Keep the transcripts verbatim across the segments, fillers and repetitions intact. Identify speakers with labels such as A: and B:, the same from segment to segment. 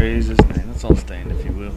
A: Praise His name. Let's all stand, if you will.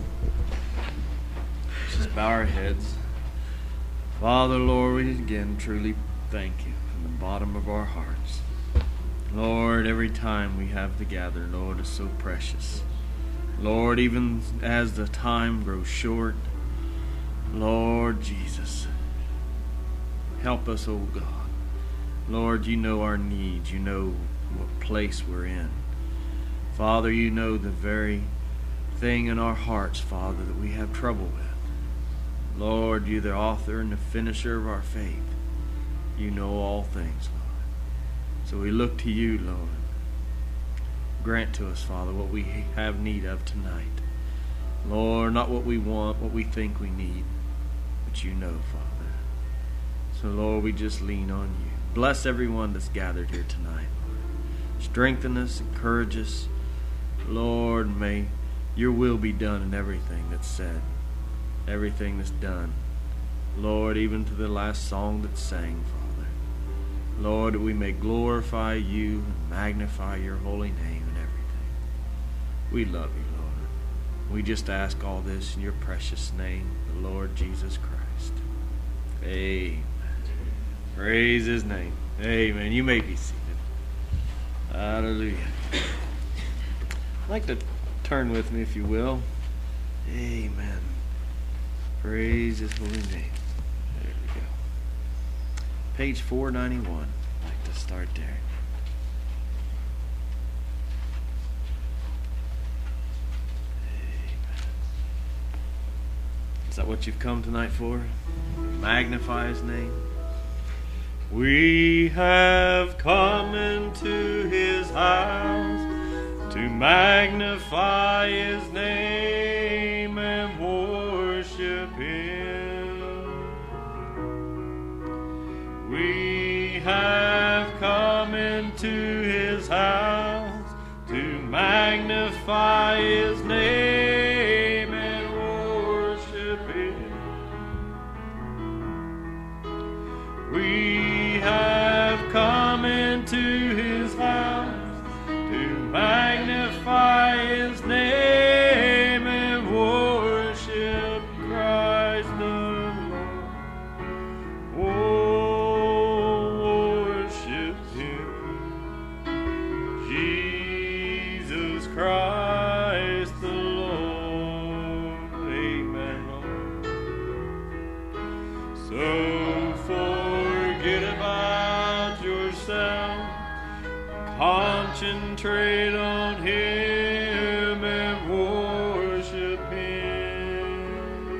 A: Just bow our heads. Father, Lord, we again truly thank you from the bottom of our hearts. Lord, every time we have to gather, Lord, is so precious. Lord, even as the time grows short, Lord Jesus, help us, oh God. Lord, you know our needs. You know what place we're in. Father, you know the very thing in our hearts, Father, that we have trouble with. Lord, you're the author and the finisher of our faith. You know all things, Lord. So we look to you, Lord. Grant to us, Father, what we have need of tonight. Lord, not what we want, what we think we need, but you know, Father. So, Lord, we just lean on you. Bless everyone that's gathered here tonight, Lord. Strengthen us, encourage us. Lord, may your will be done in everything that's said, everything that's done. Lord, even to the last song that's sang, Father. Lord, that we may glorify you and magnify your holy name in everything. We love you, Lord. We just ask all this in your precious name, the Lord Jesus Christ. Amen. Praise his name. Amen. You may be seated. Hallelujah. I'd like to turn with me, if you will. Amen. Praise his holy name. There we go. Page four ninety-one. I'd like to start there. Amen. Is that what you've come tonight for? Magnify his name. We have come into his house to magnify his name and worship him. We have come into his house to magnify his name and worship him. We have come into his house to magnify his name and worship Christ the Lord. Oh, worship him, Jesus Christ the Lord. Amen, Lord. So forget about yourself. Concentrate on him and worship him.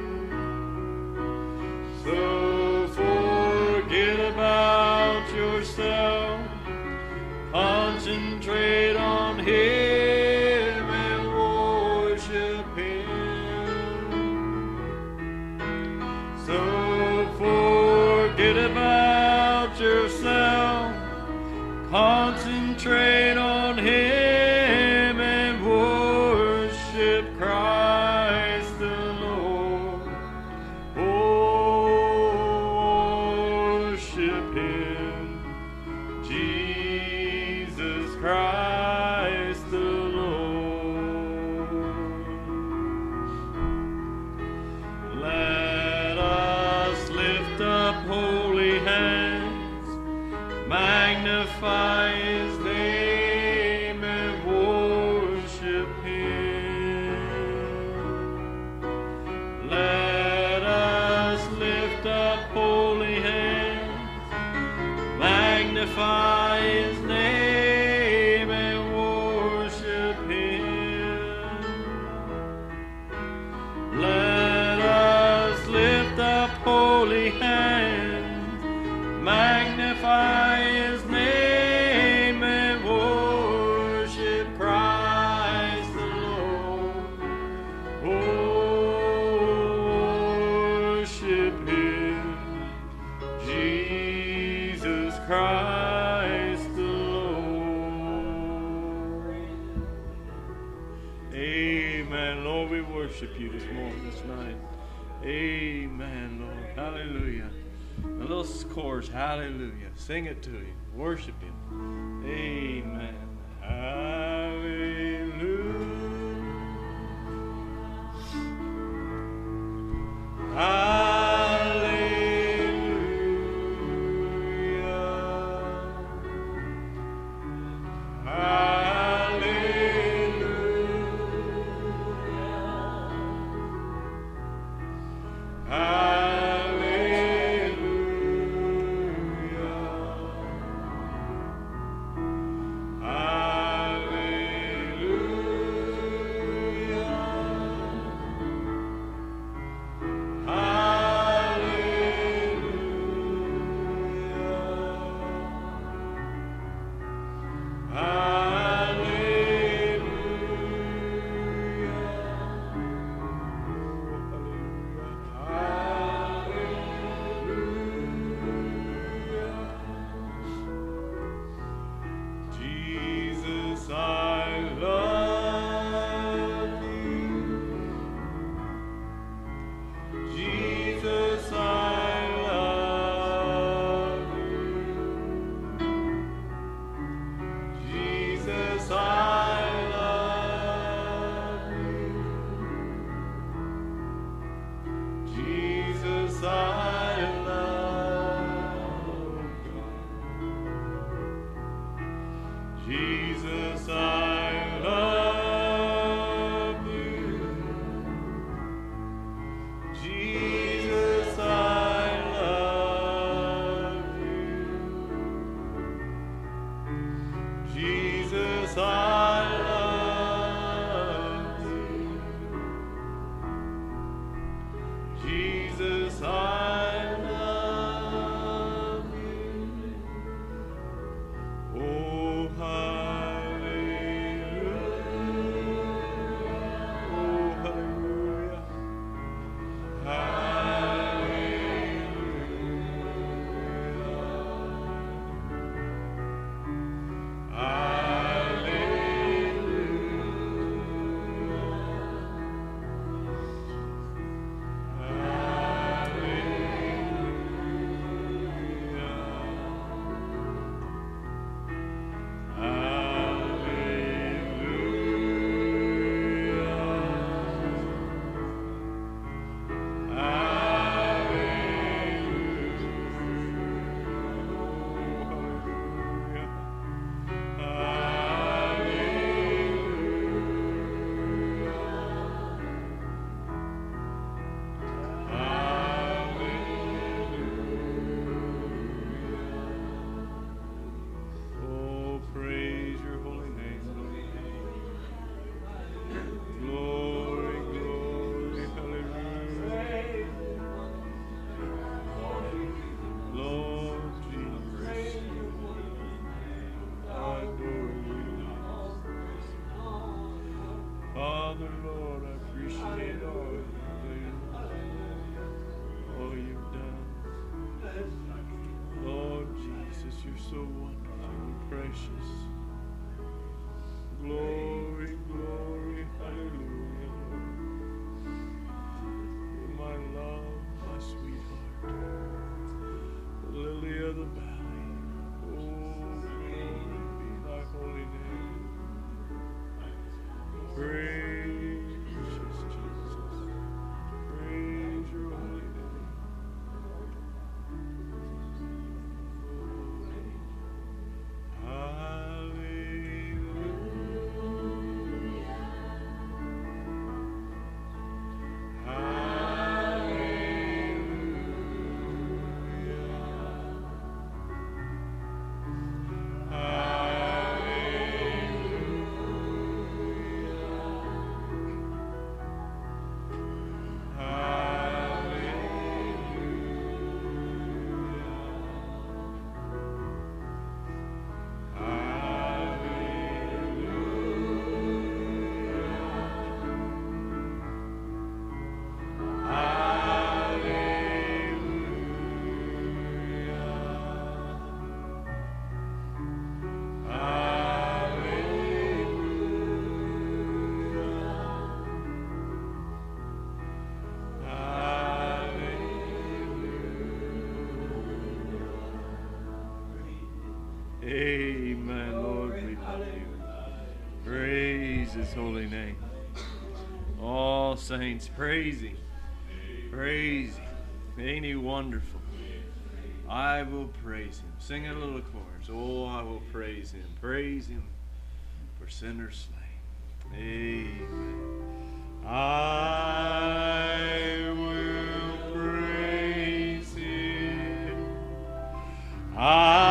A: So forget about yourself. Concentrate on him and worship him. So forget about yourself. Concentrate on him and worship Christ the Lord. Oh, worship him, Jesus Christ the Lord. Let us lift up holy hands, magnify his name and worship him. Let us lift up holy hands, magnify his name and worship him. Let us lift up holy hands, magnify his name and worship Christ the Lord. Oh, worship him, Jesus Christ the Lord. Amen. Lord, we worship you this morning, this night. Amen, Lord. Hallelujah. A little chorus, hallelujah. Sing it to him. Worship him. Amen. Hallelujah. Amen, Lord, we love you. Praise his holy name. All saints, praise him. Praise him. Ain't he wonderful? I will praise him. Sing a little chorus. Oh, I will praise him. Praise him for sinners slain. Amen. I will praise him. I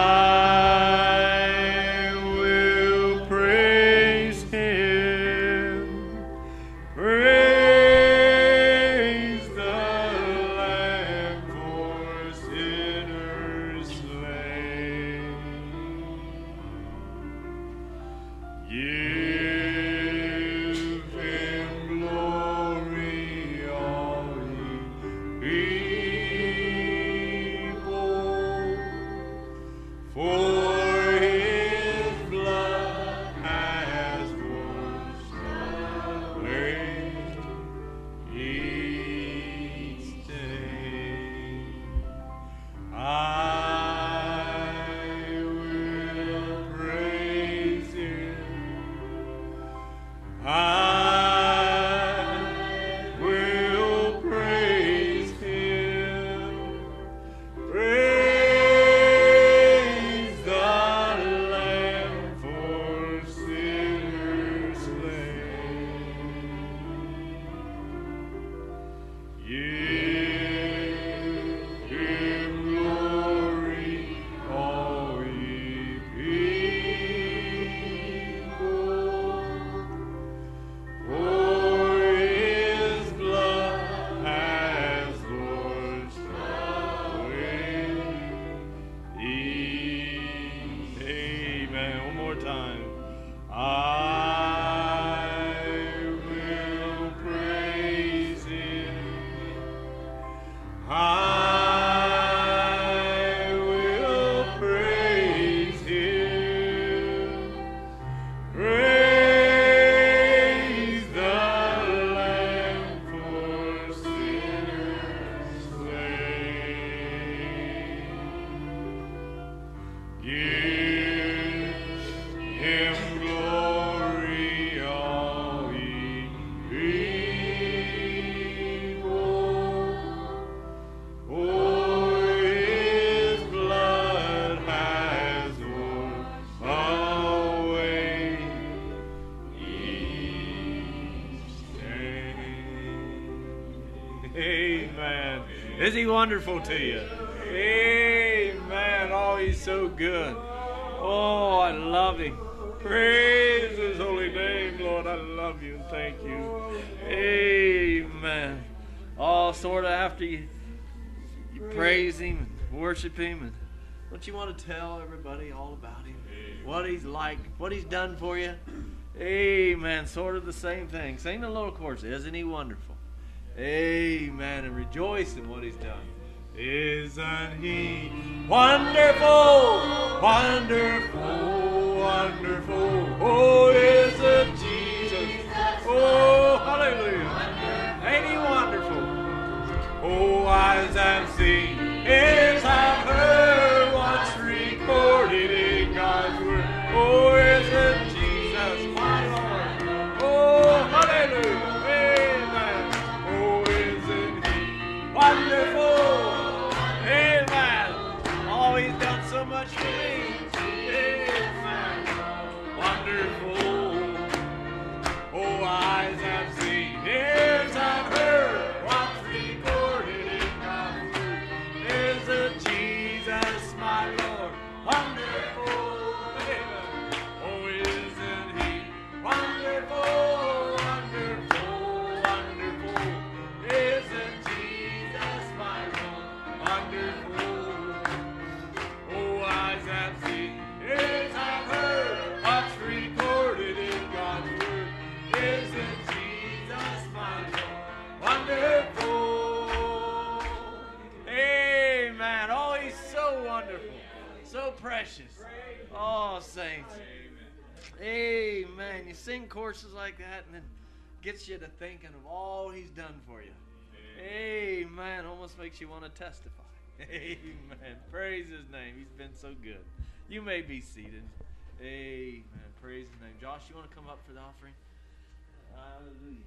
A: Amen. Is he wonderful to you? Amen. Oh, he's so good. Oh, I love him. Praise his holy name, Lord. I love you and thank you. Amen. Oh, sort of after you, you praise him and worship him, and don't you want to tell everybody all about him? What he's like, what he's done for you? Amen. Sort of the same thing. Sing the little chorus. Isn't he wonderful? Amen. And rejoice in what he's done. Isn't he wonderful? Wonderful, wonderful. Oh, isn't Jesus? Oh, hallelujah. Ain't he wonderful? Oh, eyes have seen, ears have heard what's recorded in God's word. Oh, isn't Jesus my Lord? Oh, hallelujah. Amen. Oh, isn't he wonderful? Amen. Oh, he's done so much for me. Amen. Wonderful. Oh, eyes have seen, ears have heard what's recorded in God's word. Isn't Jesus my Lord? Wonderful. Amen. Oh, isn't he wonderful, wonderful, wonderful? Isn't Jesus my Lord? Wonderful. Oh, eyes have seen, ears have heard what's recorded in God's word. Isn't Jesus my Lord? Wonderful. Amen. Oh, he's so wonderful. So precious. Oh, saints. Amen. You sing courses like that and then gets you to thinking of all he's done for you. Amen. Almost makes you want to testify. Amen. Praise his name. He's been so good. You may be seated. Amen. Praise his name. Josh, you want to come up for the offering? Hallelujah.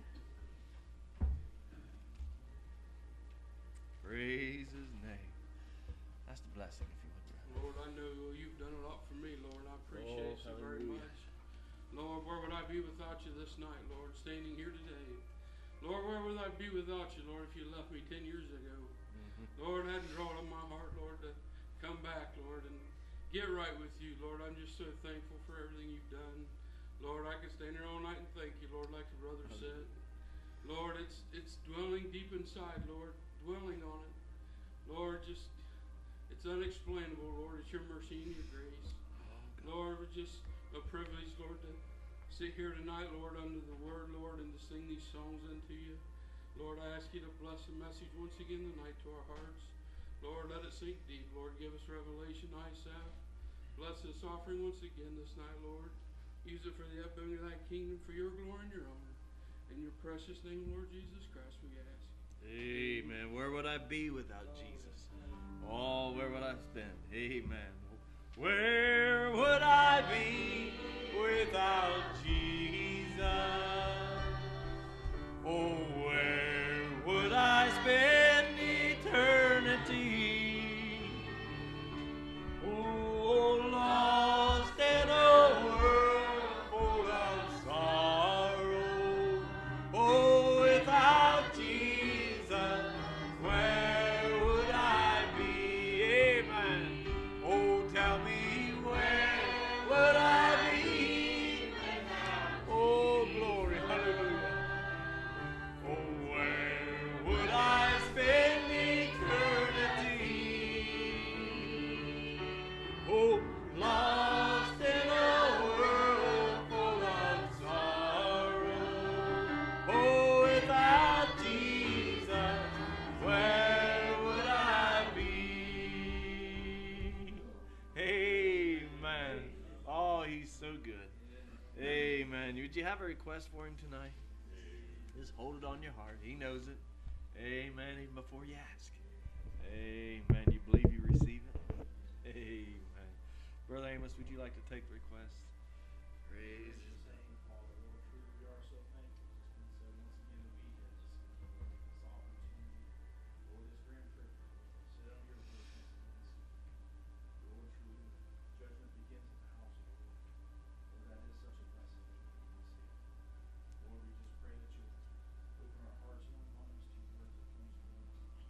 A: Praise his name. That's the blessing, if you would.
B: Lord, I know you've done a lot for me, Lord. I appreciate
A: Oh,
B: you very
A: hallelujah.
B: much. Lord, where would I be without you this night, Lord, standing here today? Lord, where would I be without you, Lord, if you left me ten years ago? Mm-hmm. Lord, I hadn't drawn on my heart, Lord, to come back, Lord, and get right with you, Lord. I'm just so thankful for everything you've done. Lord, I could stand here all night and thank you, Lord, like the brother said. Lord, it's it's dwelling deep inside, Lord, dwelling on it. Lord, just, it's unexplainable, Lord. It's your mercy and your grace. Lord, it's just a privilege, Lord, to sit here tonight, Lord, under the word, Lord, and to sing these songs unto you. Lord, I ask you to bless the message once again tonight to our hearts. Lord, let it sink deep. Lord, give us revelation, eyesight. Bless this offering once again this night, Lord. Use it for the upbuilding of thy kingdom, for your glory and your honor. In your precious name, Lord Jesus Christ, we ask.
A: Amen. Where would I be without Jesus? Oh, where would I spend? Amen. Where would I be without Jesus? Oh, where would I spend eternity? Oh, lost in a world full of sorrow. Oh, without Jesus, where would I be? Amen. Oh, tell me, where would I be? Oh, glory, hallelujah. Oh, where would I spend eternity? Oh, lost in a world full of sorrow. Oh, without Jesus, where would I be? Amen. Oh, he's so good. Amen. Would you have a request for him tonight? Just hold it on your heart. He knows it. Amen. Even before you ask. Amen. You believe you receive it? Amen. Brother Amos, would you like to take the request? Praise his name.
C: Father, Lord, truly we are so thankful. It's been said once again that we get this, this opportunity, Lord, this grand privilege, Lord, to sit under your word once again. Lord, truly, judgment begins at the house of the Lord. Lord, that is such a blessing that we can receive. Lord, we just pray that you'll open our hearts and our minds to your word that comes from you.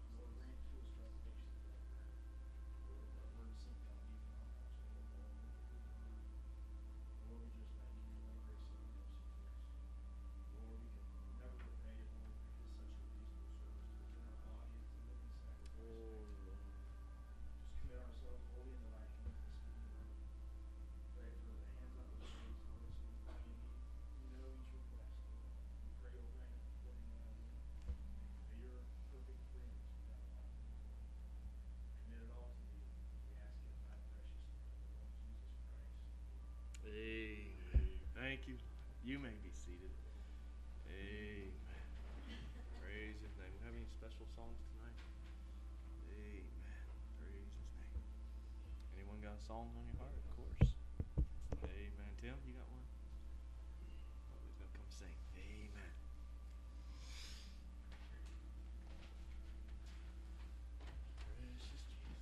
A: You may be seated. Amen. Praise His name. We have any special songs tonight? Amen. Praise His name. Anyone got songs on your heart? Of course. Amen. Tim, you got one? Oh, he's going to come sing. Amen. Precious Jesus.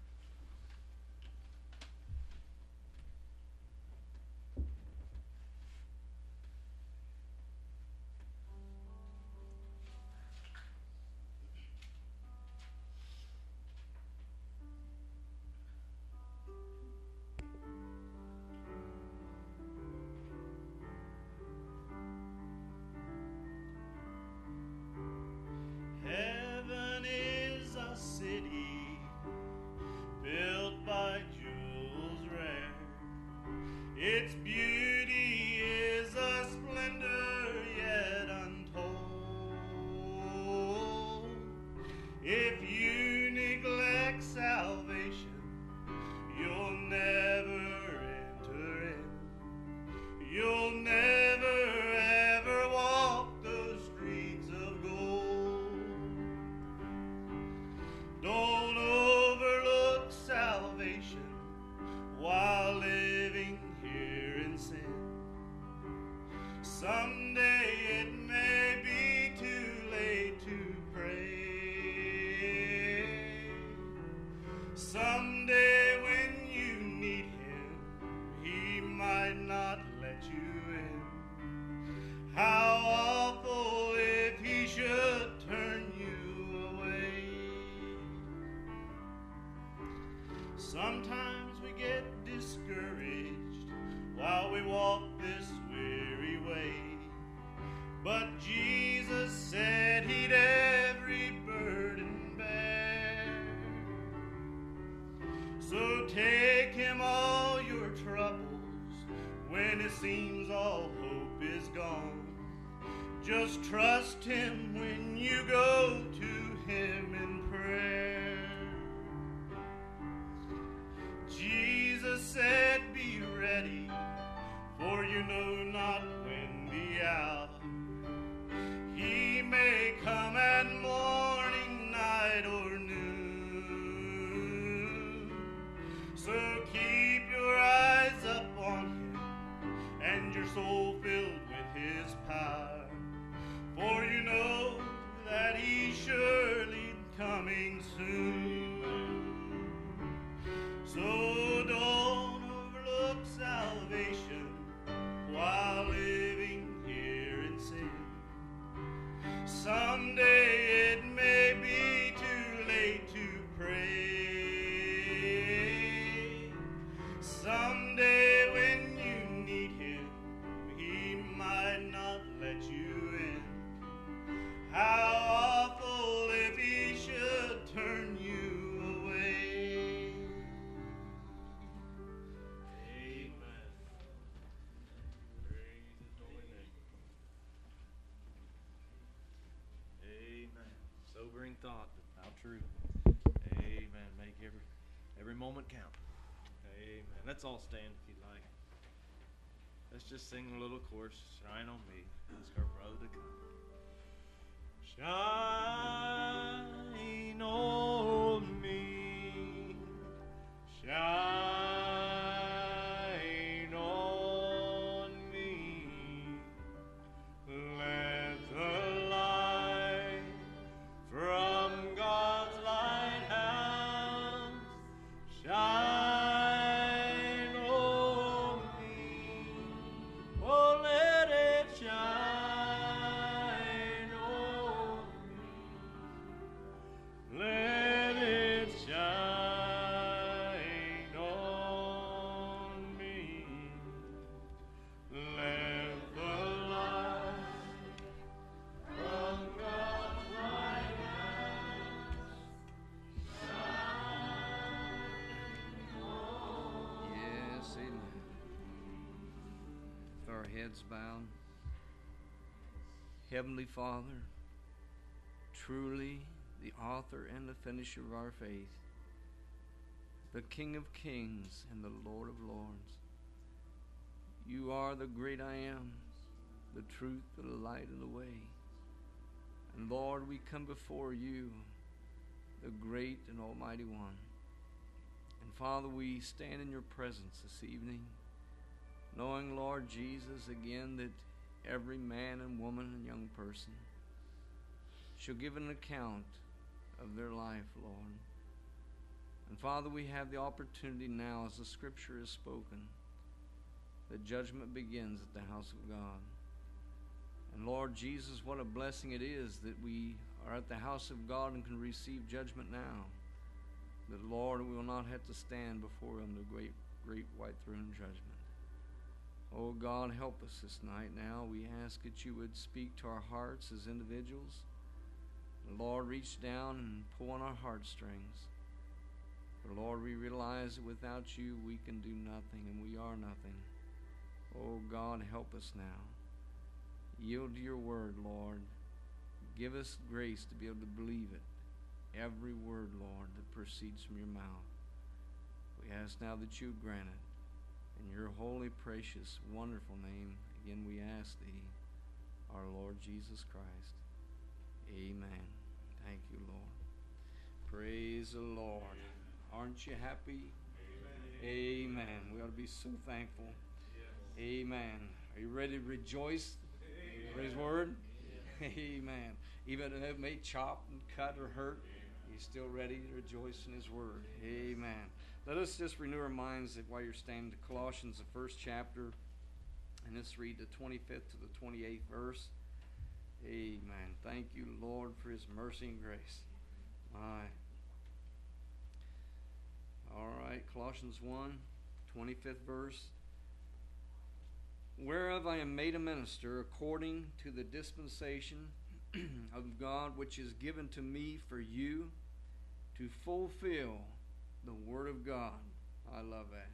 A: Heaven is a city built by jewels rare. Its beauty is a splendor yet untold. If you neglect salvation, you'll never enter in. You'll never ever walk those streets of gold. Don't overlook salvation while living here in sin. Someday it may be too late to pray. Someday when you need Him, He might not let you in. How awful if He should turn you away. Sometimes we get discouraged while we walk this weary way. But Jesus said He'd every burden bear. So take Him all your troubles when it seems all hope is gone. Just trust Him when you go to Him in prayer. Jesus said, be ready, for you know not when the hour. He may come at morning, night, or noon. So keep your eyes up on Him and your soul filled with His power. For you know that He's surely coming soon. So don't overlook salvation while living here in sin. Someday it may be too late to pray. Someday when you need Him, He might not let you in. How awful if He should turn you away. Amen. Praise His holy name. Amen. Sobering thought, but how true. Amen. Make every every moment count. Amen. Let's all stand if you'd like. Let's just sing a little chorus. Shine on me. Ask our brother to come. Shine on me. Shine on me. Let the light from God's lighthouse shine on me. Oh, let it shine on me. Let it shine on me. Let the light from God's lighthouse shine on me.
D: Yes, amen. With our heads bowed. Heavenly Father, truly the author and the finisher of our faith, the King of kings and the Lord of lords, you are the great I am. the truth, the light, and the way. And Lord, we come before you, the great and almighty one. And Father, we stand in your presence this evening, knowing, Lord Jesus, again, that every man and woman and young person shall give an account of their life, Lord. And Father, we have the opportunity now, as the Scripture is spoken, that judgment begins at the house of God. And Lord Jesus, what a blessing it is that we are at the house of God and can receive judgment now. That, Lord, we will not have to stand before him, the great, great white throne judgment. Oh God, help us this night now. We ask that you would speak to our hearts as individuals. And Lord, reach down and pull on our heartstrings. For Lord, we realize that without you we can do nothing, and we are nothing. Oh God, help us now. Yield to your word, Lord. Give us grace to be able to believe it. Every word, Lord, that proceeds from your mouth. We ask now that you grant it. In your holy, precious, wonderful name, again we ask thee, our Lord Jesus Christ. Amen. Thank you, Lord. Praise the Lord. Aren't you happy? Amen. Amen. We ought to be so thankful. Yes. Amen. Are you ready to rejoice for his word? Yes. Amen. Even if it may chop and cut or hurt, he's still ready to rejoice in his word. Amen. Let us just renew our minds that while you're standing to Colossians, the first chapter, and let's read the twenty-fifth to the twenty-eighth verse. Amen. Thank you, Lord, for his mercy and grace. My. All right, Colossians one, twenty-fifth verse. Whereof I am made a minister according to the dispensation of God, which is given to me for you to fulfill the word of God. I love that.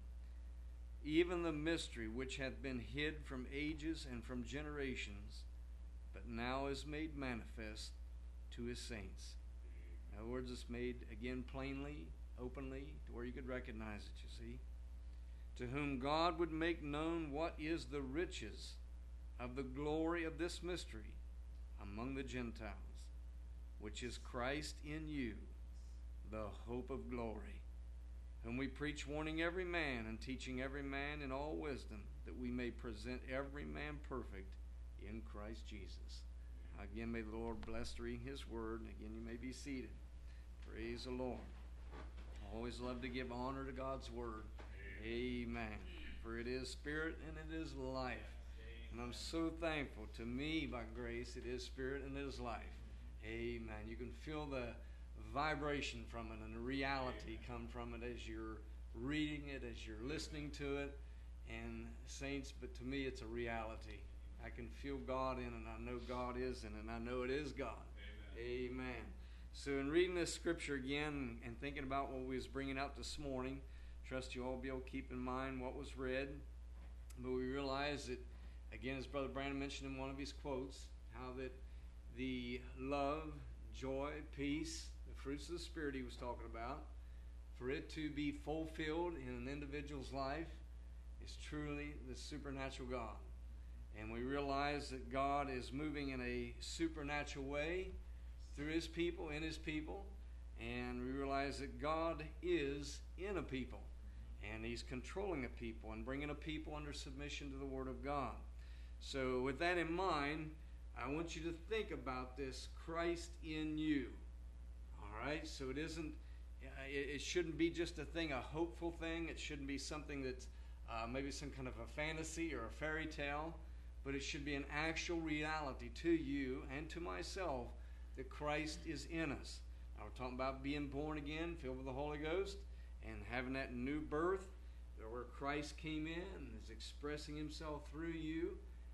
D: Even the mystery which hath been hid from ages and from generations, but now is made manifest to his saints. In other words, it's made again plainly, openly, to where you could recognize it, you see. To whom God would make known what is the riches of the glory of this mystery among the Gentiles, which is Christ in you, the hope of glory, whom we preach, warning every man and teaching every man in all wisdom, that we may present every man perfect in Christ Jesus. Again, may the Lord bless reading his word. Again, you may be seated. Praise the Lord. I always love to give honor to God's word. Amen. For it is spirit and it is life. And I'm so thankful. To me, by grace, it is spirit and it is life. Amen. You can feel the vibration from it and the reality come from it as you're reading it, as you're listening to it. And saints, but to me it's a reality. I can feel God in it, and I know God is in it, and I know it is God. Amen. Amen. So in reading this scripture again and thinking about what we was bringing out this morning, trust you all be able to keep in mind what was read. But we realize that, again, as Brother Brandon mentioned in one of his quotes, how that the love, joy, peace, the fruits of the Spirit he was talking about, for it to be fulfilled in an individual's life is truly the supernatural God. And we realize that God is moving in a supernatural way through his people, in his people. And we realize that God is in a people. And he's controlling a people and bringing a people under submission to the Word of God. So with that in mind, I want you to think about this Christ in you. All right? So it isn't, it shouldn't be just a thing, a hopeful thing. It shouldn't be something that's uh, maybe some kind of a fantasy or a fairy tale. But it should be an actual reality to you and to myself that Christ is in us. Now we're talking about being born again, filled with the Holy Ghost, and having that new birth where Christ came in and is expressing himself through you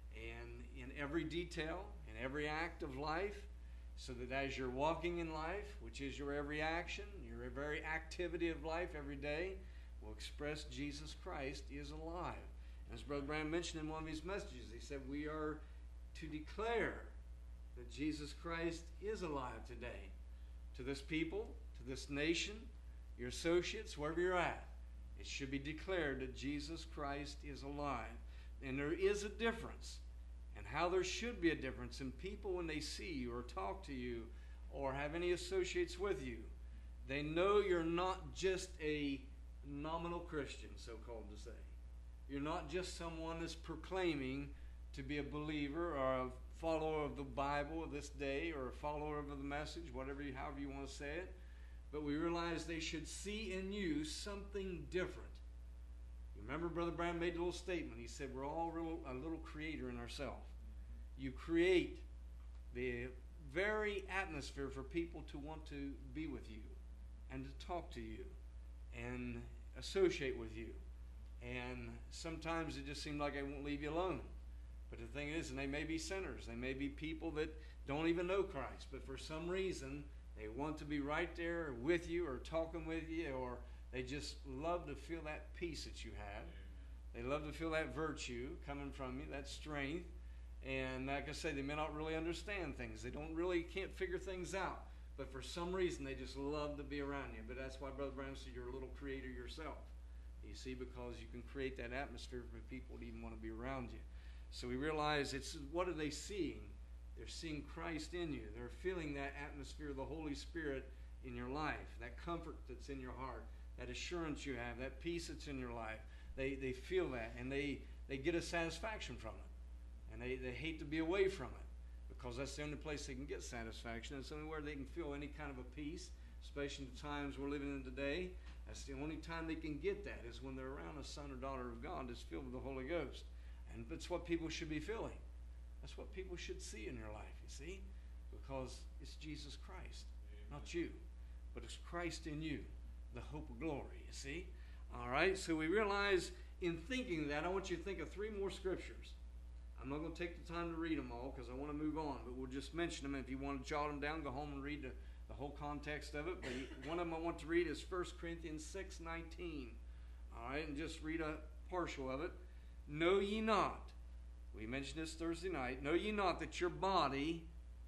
D: and in every detail, in every act of life, so that as you're walking in life, which is your every action, your very activity of life every day, will express Jesus Christ is alive. As Brother Brand mentioned in one of his messages, he said we are to declare that Jesus Christ is alive today. To this people, to this nation, your associates, wherever you're at, it should be declared that Jesus Christ is alive. And there is a difference. and how there should be a difference in people when they see you or talk to you or have any associates with you. They know you're not just a nominal Christian, so-called to say. You're not just someone that's proclaiming to be a believer or a follower of the Bible of this day or a follower of the message, whatever, you, however you want to say it. But we realize they should see in you something different. You remember Brother Brown made a little statement. He said we're all real, a little creator in ourselves. You create the very atmosphere for people to want to be with you and to talk to you and associate with you. And sometimes it just seems like I won't leave you alone. But the thing is, and they may be sinners. They may be people that don't even know Christ. But for some reason, they want to be right there with you or talking with you, or they just love to feel that peace that you have. They love to feel that virtue coming from you, that strength. And like I say, they may not really understand things. They don't really, can't figure things out. But for some reason, they just love to be around you. But that's why Brother Brown said you're a little creator yourself. You see, because you can create that atmosphere for people to even want to be around you. So we realize it's, what are they seeing? They're seeing Christ in you. They're feeling that atmosphere of the Holy Spirit in your life, that comfort that's in your heart, that assurance you have, that peace that's in your life. They they feel that, and they, they get a satisfaction from it. And they, they hate to be away from it, because that's the only place they can get satisfaction. It's the only where they can feel any kind of a peace, especially in the times we're living in today. That's the only time they can get that, is when they're around a son or daughter of God that's filled with the Holy Ghost. And that's what people should be feeling. That's what people should see in your life, you see? Because it's Jesus Christ, Amen. Not you. But it's Christ in you, the hope of glory, you see? All right, so we realize in thinking that, I want you to think of three more scriptures. I'm not going to take the time to read them all because I want to move on, but we'll just mention them. If you want to jot them down, go home and read the, the whole context of it. But one of them I want to read is First Corinthians six nineteen. All right, and just read a partial of it. Know ye not, we mentioned this Thursday night, know ye not that your body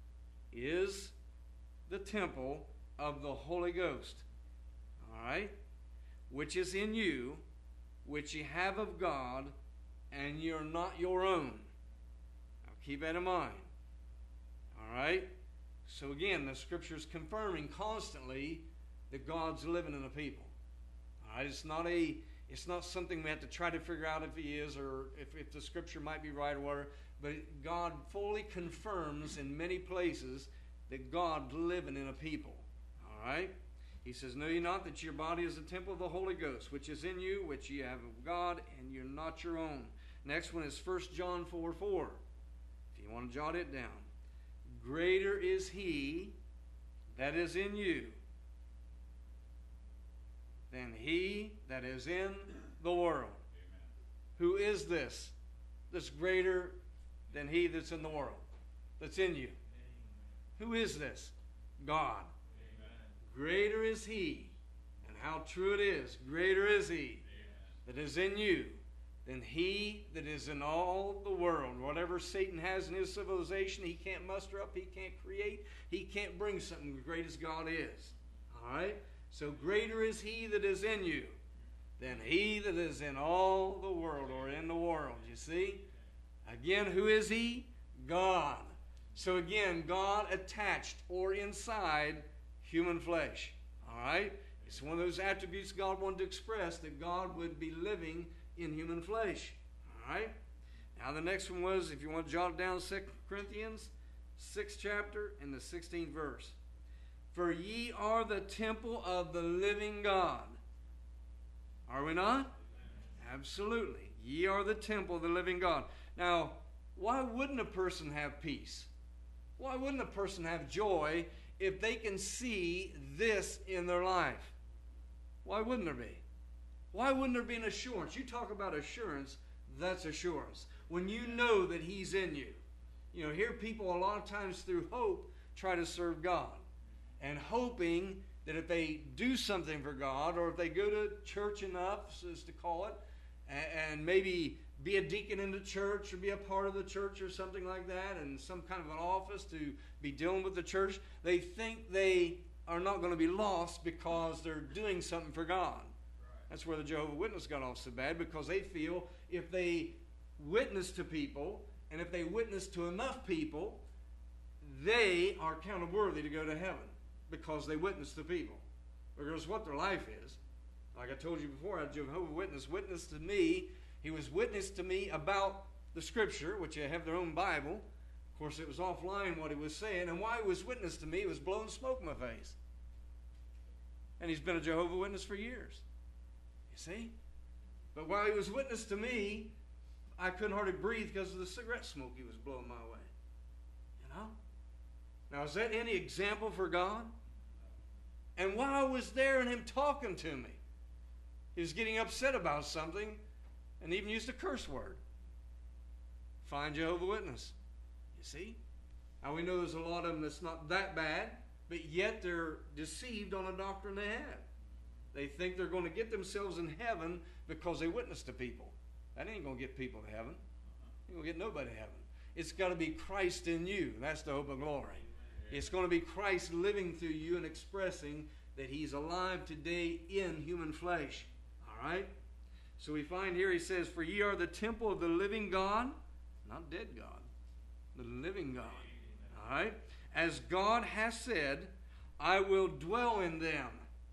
D: is the temple of the Holy Ghost, all right, which is in you, which ye have of God, and ye are not your own. Now keep that in mind, all right? So again, the Scripture's confirming constantly that God's living in a people, all right? It's not a It's not something we have to try to figure out if he is or if, if the Scripture might be right or whatever. But God fully confirms in many places that God living in a people. All right? He says, know ye not that your body is the temple of the Holy Ghost, which is in you, which ye have of God, and you're not your own. Next one is First John four four. If you want to jot it down. Greater is he that is in you than he that is in the world. Amen. Who is this that's greater than he that's in the world, that's in you? Amen. Who is this? God. Amen. Greater is he, and how true it is, greater is he Amen. That is in you than he that is in all the world. Whatever Satan has in his civilization, he can't muster up, he can't create, he can't bring something as great as God is. All right? So greater is he that is in you than he that is in all the world, or in the world. You see? Again, who is he? God. So again, God attached or inside human flesh. All right? It's one of those attributes God wanted to express, that God would be living in human flesh. All right? Now the next one was, if you want to jot it down, Second Corinthians, sixth chapter and the sixteenth verse. For ye are the temple of the living God. Are we not? Absolutely. Ye are the temple of the living God. Now, why wouldn't a person have peace? Why wouldn't a person have joy if they can see this in their life? Why wouldn't there be? Why wouldn't there be an assurance? You talk about assurance, that's assurance. When you know that he's in you. You know, here people a lot of times through hope try to serve God. And hoping that if they do something for God, or if they go to church enough, as to call it, and, and maybe be a deacon in the church, or be a part of the church or something like that, and some kind of an office to be dealing with the church, they think they are not going to be lost because they're doing something for God. Right. That's where the Jehovah's Witnesses got off so bad, because they feel if they witness to people And if they witness to enough people, they are counted worthy to go to heaven because they witness to people. Because what their life is. Like I told you before, a Jehovah's Witness witnessed to me. He was witness to me about the Scripture, which they have their own Bible. Of course, it was offline what he was saying. And why he was witness to me, he was blowing smoke in my face. And he's been a Jehovah's Witness for years. You see? But while he was witness to me, I couldn't hardly breathe because of the cigarette smoke he was blowing my way. You know? Now, is that any example for God? And while I was there and him talking to me, he was getting upset about something and even used a curse word. Fine Jehovah's Witness. You see? How we know there's a lot of them that's not that bad, but yet they're deceived on a doctrine they have. They think they're going to get themselves in heaven because they witness to people. That ain't going to get people to heaven. Ain't going to get nobody to heaven. It's got to be Christ in you. That's the hope of glory. It's going to be Christ living through you and expressing that he's alive today in human flesh. All right? So we find here he says, for ye are the temple of the living God, not dead God, the living God. All right? As God has said, I will dwell in them.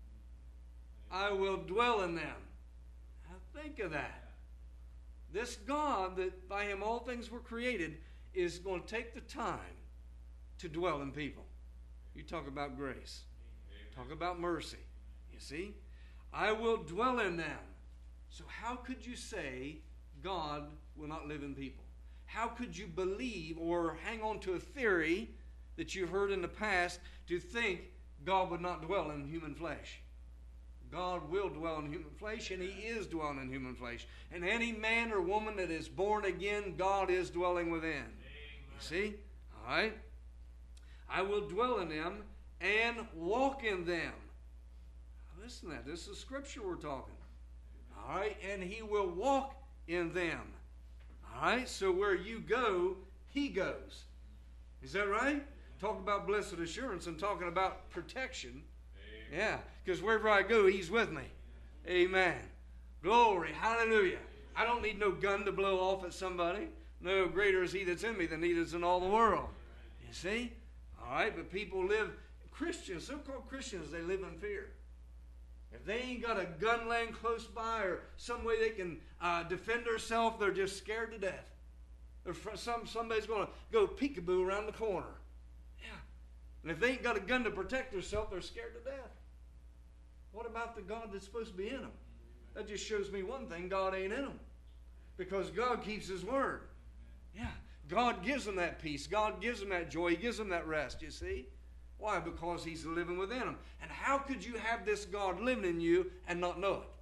D: I will dwell in them. Now think of that. This God, that by him all things were created, is going to take the time to dwell in people. You talk about grace. Talk about mercy. You see? I will dwell in them. So how could you say God will not live in people? How could you believe or hang on to a theory that you've heard in the past to think God would not dwell in human flesh? God will dwell in human flesh, and he is dwelling in human flesh. And any man or woman that is born again, God is dwelling within. Amen. You see? All right? I will dwell in them and walk in them. Now listen to that. This is scripture we're talking. All right? And he will walk in them. All right? So where you go, he goes. Is that right? Talk about blessed assurance and talking about protection. Yeah, because wherever I go, he's with me. Amen. Glory. Hallelujah. I don't need no gun to blow off at somebody. No, greater is he that's in me than he that's in all the world. You see? All right, but people live, Christians, so-called Christians, they live in fear. If they ain't got a gun laying close by or some way they can uh, defend themselves, they're just scared to death. They're, some, somebody's going to go peekaboo around the corner. Yeah. And if they ain't got a gun to protect themselves, they're scared to death. What about the God that's supposed to be in them? That just shows me one thing, God ain't in them. Because God keeps his word. Yeah. God gives them that peace. God gives them that joy. He gives them that rest, you see. Why? Because he's living within them. And how could you have this God living in you and not know it?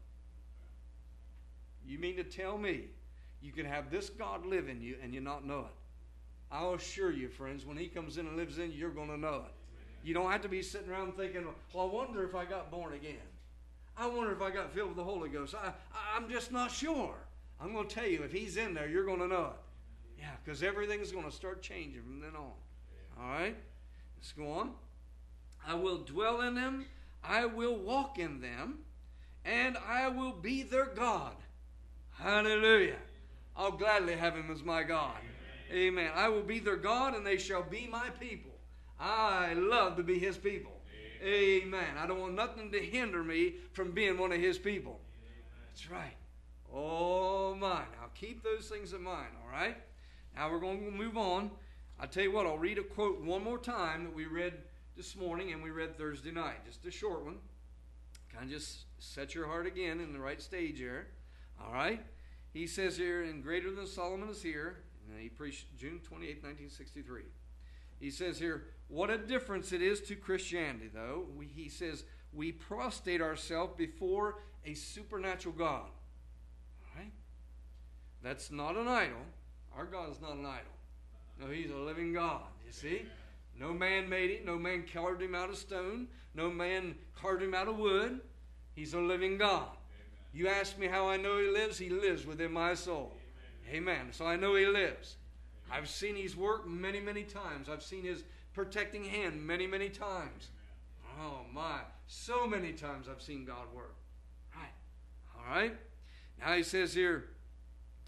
D: You mean to tell me you can have this God live in you and you not know it? I'll assure you, friends, when he comes in and lives in you, you're going to know it. You don't have to be sitting around thinking, well, I wonder if I got born again. I wonder if I got filled with the Holy Ghost. I, I, I'm just not sure. I'm going to tell you, if he's in there, you're going to know it. Yeah, because everything's going to start changing from then on. All right? Let's go on. I will dwell in them. I will walk in them. And I will be their God. Hallelujah. I'll gladly have him as my God. Amen. I will be their God, and they shall be my people. I love to be his people. Amen. Amen. I don't want nothing to hinder me from being one of his people. Amen. That's right. Oh, my. Now, keep those things in mind, all right? Now, we're going to move on. I'll tell you what, I'll read a quote one more time that we read this morning and we read Thursday night. Just a short one. Kind of just set your heart again in the right stage here. All right? He says here, and greater than Solomon is here, and he preached June twenty-eighth, nineteen sixty-three. He says here, what a difference it is to Christianity, though. We, he says, we prostrate ourselves before a supernatural God. All right? That's not an idol. Our God is not an idol. No, he's a living God, you see? No man made him. No man carved him out of stone. No man carved him out of wood. He's a living God. Amen. You ask me how I know he lives? He lives within my soul. Amen. Amen. So I know he lives. I've seen his work many, many times. I've seen his protecting hand many, many times. Oh, my. So many times I've seen God work. Right. All right. Now he says here,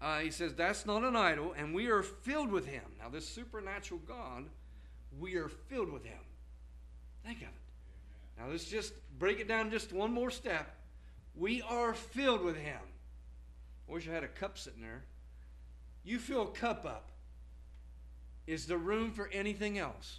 D: Uh, he says, that's not an idol, and we are filled with him. Now, this supernatural God, we are filled with him. Think of it. Now, let's just break it down just one more step. We are filled with him. I wish I had a cup sitting there. You fill a cup up. Is there room for anything else?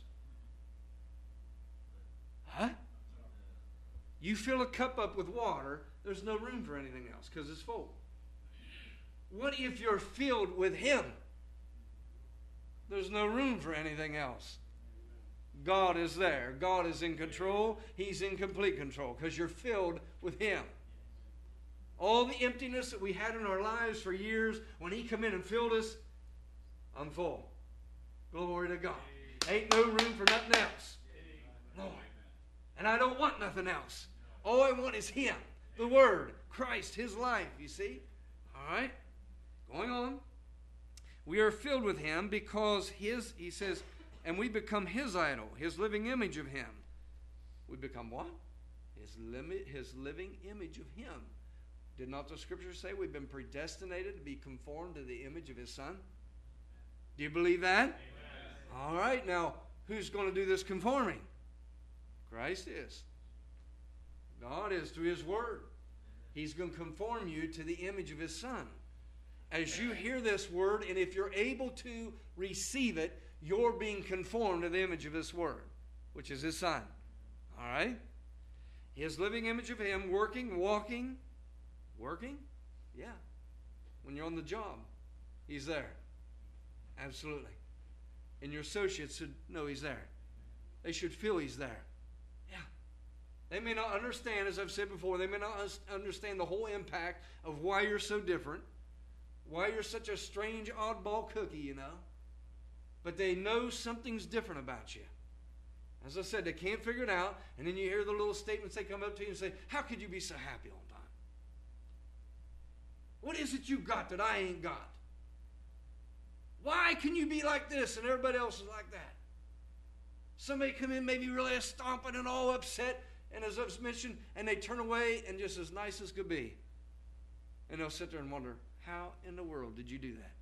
D: Huh? You fill a cup up with water, there's no room for anything else because it's full. What if you're filled with him? There's no room for anything else. God is there. God is in control. He's in complete control because you're filled with him. All the emptiness that we had in our lives for years, when he come in and filled us, I'm full. Glory to God. Ain't no room for nothing else. Lord. And I don't want nothing else. All I want is him, the Word, Christ, his life, you see. All right? Going on. We are filled with him because his, he says, and we become his idol, his living image of him. We become what? His, limit, his living image of him. Did not the scripture say we've been predestinated to be conformed to the image of his son? Do you believe that? Amen. All right, now, who's going to do this conforming? Christ is. God is through his word. He's going to conform you to the image of his son. As you hear this word, and if you're able to receive it, you're being conformed to the image of this word, which is his son. All right? His living image of him, working, walking. Working? Yeah. When you're on the job, he's there. Absolutely. And your associates should know he's there. They should feel he's there. Yeah. They may not understand, as I've said before, they may not understand the whole impact of why you're so different, why you're such a strange oddball cookie, you know. But they know something's different about you. As I said, they can't figure it out, and then you hear the little statements they come up to you and say, how could you be so happy all the time? What is it you got that I ain't got? Why can you be like this and everybody else is like that? Somebody come in maybe really stomping and all upset, and as I've mentioned, and they turn away and just as nice as could be. And they'll sit there and wonder, how in the world did you do that?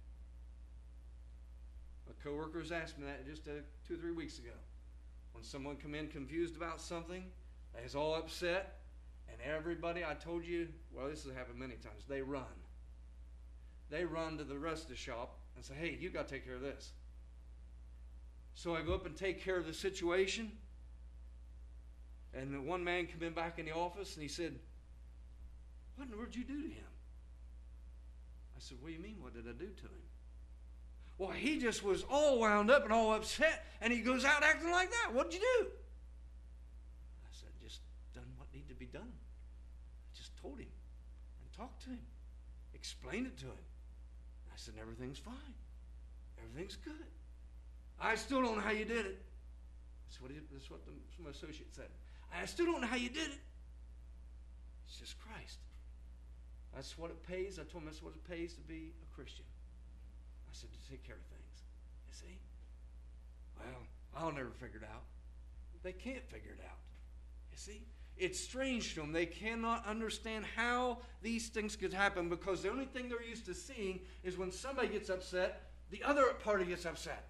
D: A coworker was asking me that just uh, two or three weeks ago. When someone come in confused about something, they was all upset, and everybody, I told you, well, this has happened many times, they run. They run to the rest of the shop and say, hey, you got to take care of this. So I go up and take care of the situation, and the one man came in back in the office, and he said, what in the world did you do to him? I said, what do you mean, what did I do to him? Well, he just was all wound up and all upset, and he goes out acting like that. What did you do? I said, just done what needed to be done. I just told him and talked to him, explained it to him. I said, everything's fine. Everything's good. I still don't know how you did it. That's what, he, that's what the, my associate said. I still don't know how you did it. It's just Christ. That's what it pays. I told him that's what it pays to be a Christian. I said, to take care of things. You see? Well, I'll never figure it out. They can't figure it out. You see? It's strange to them. They cannot understand how these things could happen because the only thing they're used to seeing is when somebody gets upset, the other party gets upset.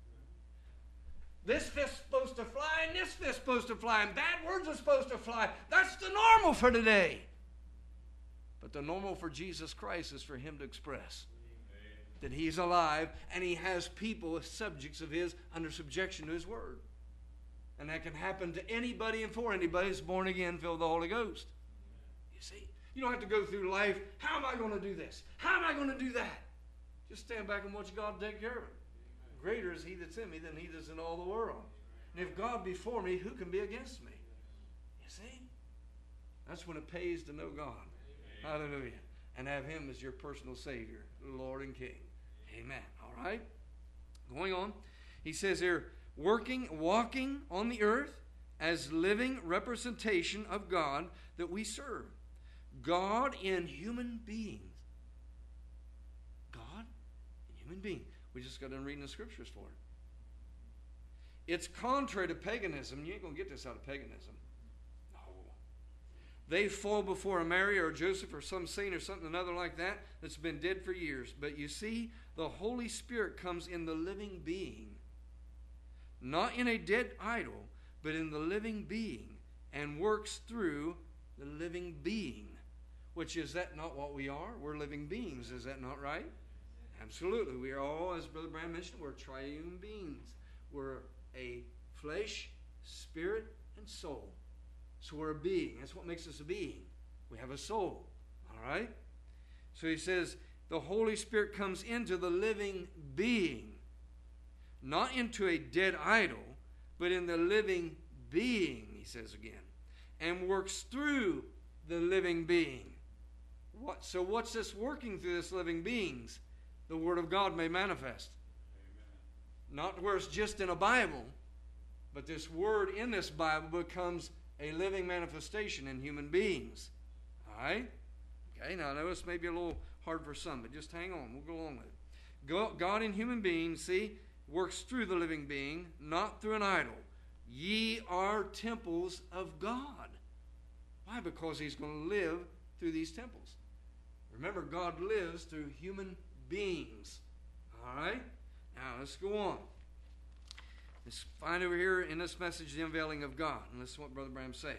D: This fist's supposed to fly and this fist's supposed to fly and bad words are supposed to fly. That's the normal for today. But the normal for Jesus Christ is for him to express that he's alive and he has people, subjects of his, under subjection to his word. And that can happen to anybody and for anybody who's born again, filled with the Holy Ghost. You see? You don't have to go through life, how am I going to do this? How am I going to do that? Just stand back and watch God take care of it. Greater is he that's in me than he that's in all the world. And if God be for me, who can be against me? You see? That's when it pays to know God. Amen. Hallelujah. And have him as your personal Savior, Lord and King. Amen. All right? Going on. He says here, working, walking on the earth as living representation of God that we serve. God in human beings. God in human beings. We just got done reading the scriptures for it. It's contrary to paganism. You ain't going to get this out of paganism. No. they fall before a Mary or a Joseph or some saint or something another like that that's been dead for years. But you see, the Holy Spirit comes in the living being, not in a dead idol, but in the living being, and works through the living being. Which, is that not what we are? We're living beings. Is that not right? Absolutely. We are all, as Brother Brand mentioned, we're triune beings. We're a flesh, spirit, and soul. So we're a being. That's what makes us a being. We have a soul. All right? So he says, the Holy Spirit comes into the living being. Not into a dead idol, but in the living being, he says again. And works through the living being. What? So what's this working through this living beings? The Word of God may manifest. Amen. Not where it's just in a Bible, but this Word in this Bible becomes a living manifestation in human beings. All right? Okay, now I know this may be a little hard for some, but just hang on. We'll go along with it. God in human beings, see, works through the living being, not through an idol. Ye are temples of God. Why? Because he's going to live through these temples. Remember, God lives through human beings. All right? Now, let's go on. Let's find over here in this message the unveiling of God. And this is what Brother Branham's saying.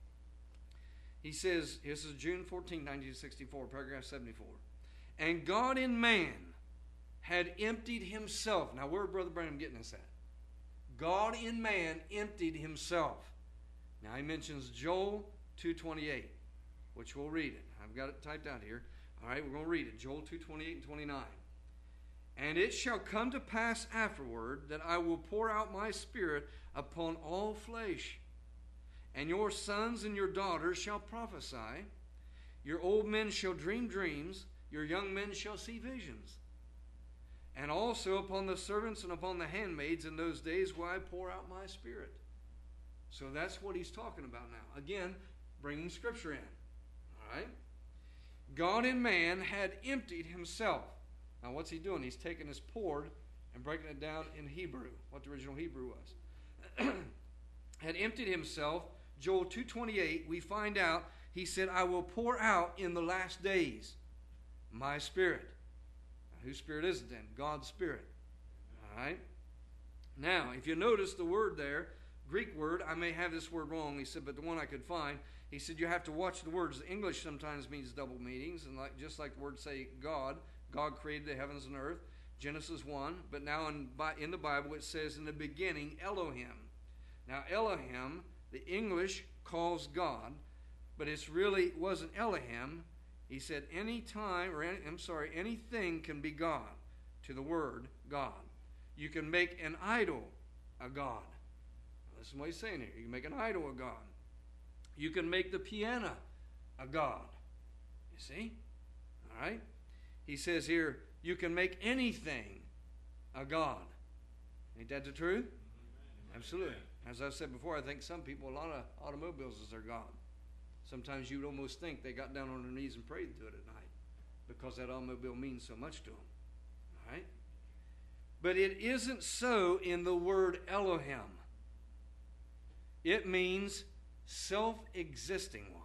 D: He says, this is June fourteenth, nineteen sixty-four, paragraph seventy-four. And God in man had emptied himself. Now, where Brother Branham getting this at? God in man emptied himself. Now, he mentions Joel two twenty-eight, which we'll read it. I've got it typed out here. All right, we're going to read it. Joel two twenty-eight and twenty-nine. And it shall come to pass afterward that I will pour out my spirit upon all flesh. And your sons and your daughters shall prophesy. Your old men shall dream dreams. Your young men shall see visions. And also upon the servants and upon the handmaids in those days will I pour out my spirit. So that's what he's talking about now. Again, bringing Scripture in. All right? God in man had emptied himself. Now what's he doing? He's taking his poured and breaking it down in Hebrew, what the original Hebrew was. Had emptied himself. Joel two twenty-eight, we find out, he said, I will pour out in the last days my spirit. Now, whose spirit is it then? God's spirit. All right? Now, if you notice the word there, Greek word, I may have this word wrong, he said, but the one I could find, he said you have to watch the words. The English sometimes means double meanings, and like just like the word say God, God created the heavens and earth, Genesis one, but now in, in the Bible it says in the beginning, Elohim. Now Elohim, the English calls God, but it's really wasn't Elohim. He said any time, or any, I'm sorry, anything can be God, to the word God. You can make an idol a God. This is what he's saying here. You can make an idol a God. You can make the piano a God. You see? All right? He says here, you can make anything a God. Ain't that the truth? Absolutely. As I said before, I think some people, a lot of automobiles is their God. Sometimes you would almost think they got down on their knees and prayed to it at night because that automobile means so much to them. All right? But it isn't so in the word Elohim. It means self-existing one.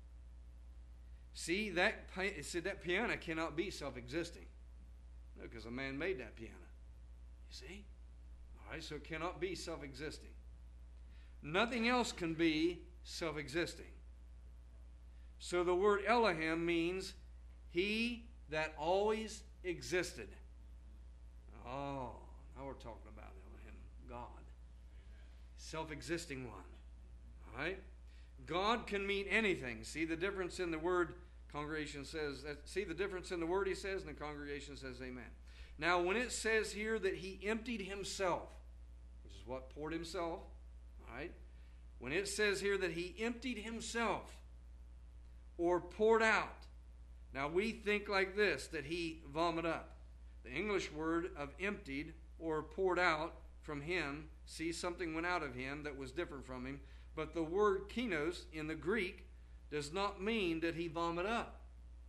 D: See, that, see, that piano cannot be self-existing. No, because a man made that piano. You see? All right, so it cannot be self-existing. Nothing else can be self-existing. So the word Elohim means he that always existed. Oh, now we're talking about Elohim, God. Self-existing one. All right? God can mean anything. See the difference in the word, congregation says, see the difference in the word he says, and the congregation says amen. Now when it says here that he emptied himself, which is what poured himself, all right? When it says here that he emptied himself or poured out, now we think like this, that he vomited up. The English word of emptied or poured out from him, see something went out of him that was different from him. But the word kinos in the Greek does not mean that he vomited up.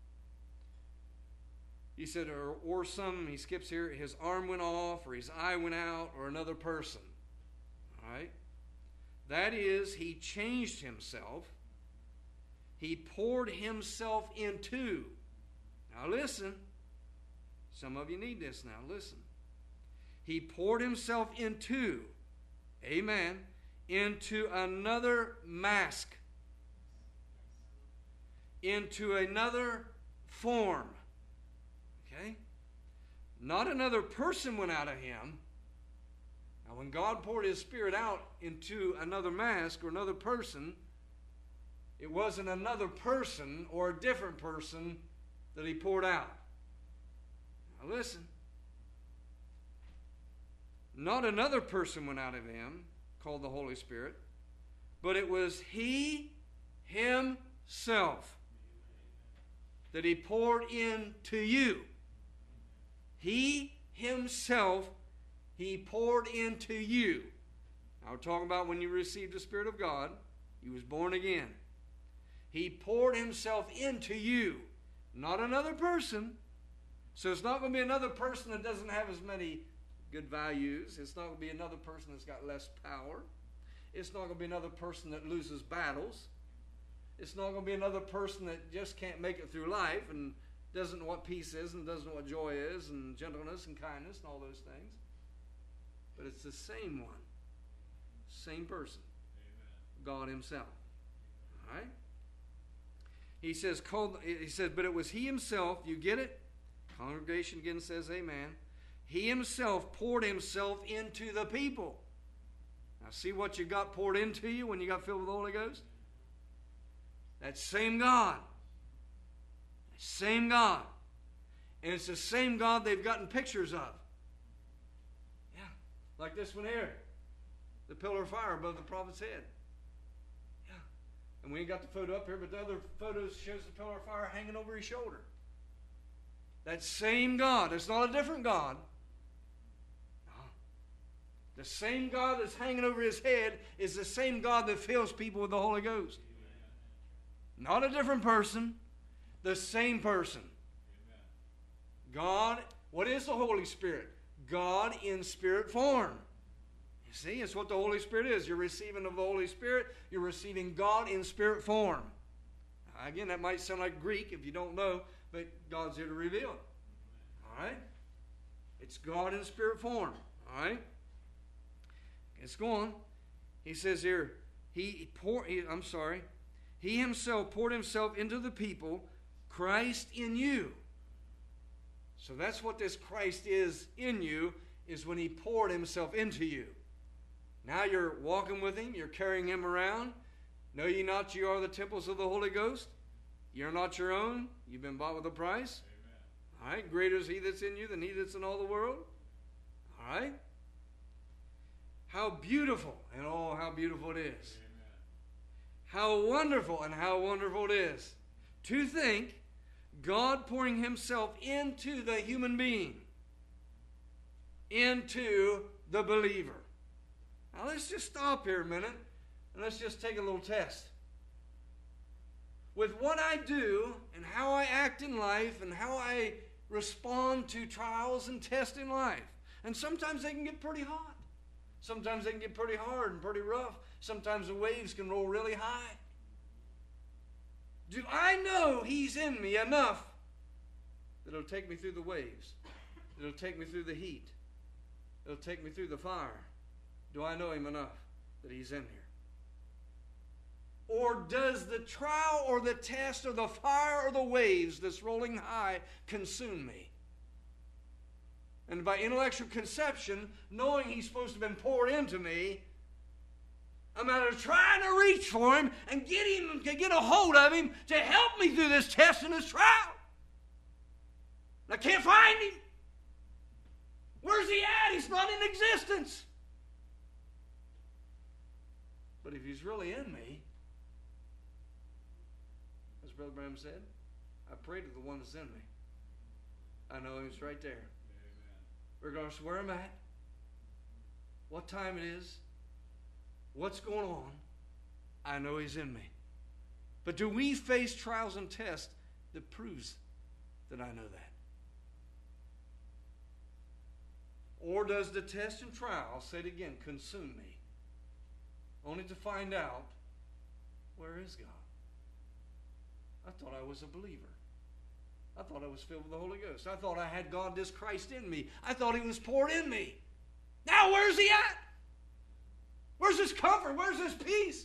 D: He said, or, or some, he skips here, his arm went off, or his eye went out, or another person. All right? That is, he changed himself. He poured himself into. Now listen. Some of you need this now. Listen. He poured himself into, amen, into another mask, into another form. Okay? Not another person went out of him. Now, when God poured his Spirit out into another mask or another person, it wasn't another person or a different person that he poured out. Now, listen. Not another person went out of him, called the Holy Spirit, but it was he himself that he poured into you. He himself, he poured into you. Now we're talking about when you received the Spirit of God, you was born again. He poured himself into you, not another person. So it's not going to be another person that doesn't have as many good values. It's not going to be another person that's got less power. It's not going to be another person that loses battles. It's not going to be another person that just can't make it through life and doesn't know what peace is and doesn't know what joy is and gentleness and kindness and all those things. But it's the same one. Same person. Amen. God himself. All right? He says, called, he says, but it was he himself, you get it? Congregation again says amen. He himself poured himself into the people. Now see what you got poured into you when you got filled with the Holy Ghost? That same God. That same God. And it's the same God they've gotten pictures of. Yeah. Like this one here. The pillar of fire above the prophet's head. Yeah. And we ain't got the photo up here, but the other photo shows the pillar of fire hanging over his shoulder. That same God. It's not a different God. The same God that's hanging over his head is the same God that fills people with the Holy Ghost. Amen. Not a different person, the same person. Amen. God, what is the Holy Spirit? God in spirit form. You see, it's what the Holy Spirit is. You're receiving of the Holy Spirit. You're receiving God in spirit form. Now, again, that might sound like Greek if you don't know, but God's here to reveal it. All right? It's God in spirit form. All right? It's going. He says here, he poured, he, I'm sorry, he himself poured himself into the people, Christ in you. So that's what this Christ is in you, is when he poured himself into you. Now you're walking with him, you're carrying him around. Know ye not you are the temples of the Holy Ghost? You're not your own. You've been bought with a price. Amen. All right, greater is he that's in you than he that's in all the world. All right. How beautiful, and oh, how beautiful it is. Amen. How wonderful, and how wonderful it is to think God pouring himself into the human being, into the believer. Now let's just stop here a minute, and let's just take a little test. With what I do, and how I act in life, and how I respond to trials and tests in life, and sometimes they can get pretty hot. Sometimes they can get pretty hard and pretty rough. Sometimes the waves can roll really high. Do I know he's in me enough that it'll take me through the waves? It'll take me through the heat. It'll take me through the fire. Do I know him enough that he's in here? Or does the trial or the test or the fire or the waves that's rolling high consume me? And by intellectual conception, knowing he's supposed to have been poured into me, I'm out of trying to reach for him and get him, to get a hold of him to help me through this test and this trial. And I can't find him. Where's he at? He's not in existence. But if he's really in me, as Brother Branham said, I pray to the one that's in me. I know he's right there. Regardless of where I'm at, what time it is, what's going on, I know he's in me. But do we face trials and tests that proves that I know that? Or does the test and trial, I'll say it again, consume me? Only to find out, where is God? I thought I was a believer. I thought I was filled with the Holy Ghost. I thought I had God, this Christ in me. I thought He was poured in me. Now where's He at? Where's His comfort? Where's His peace?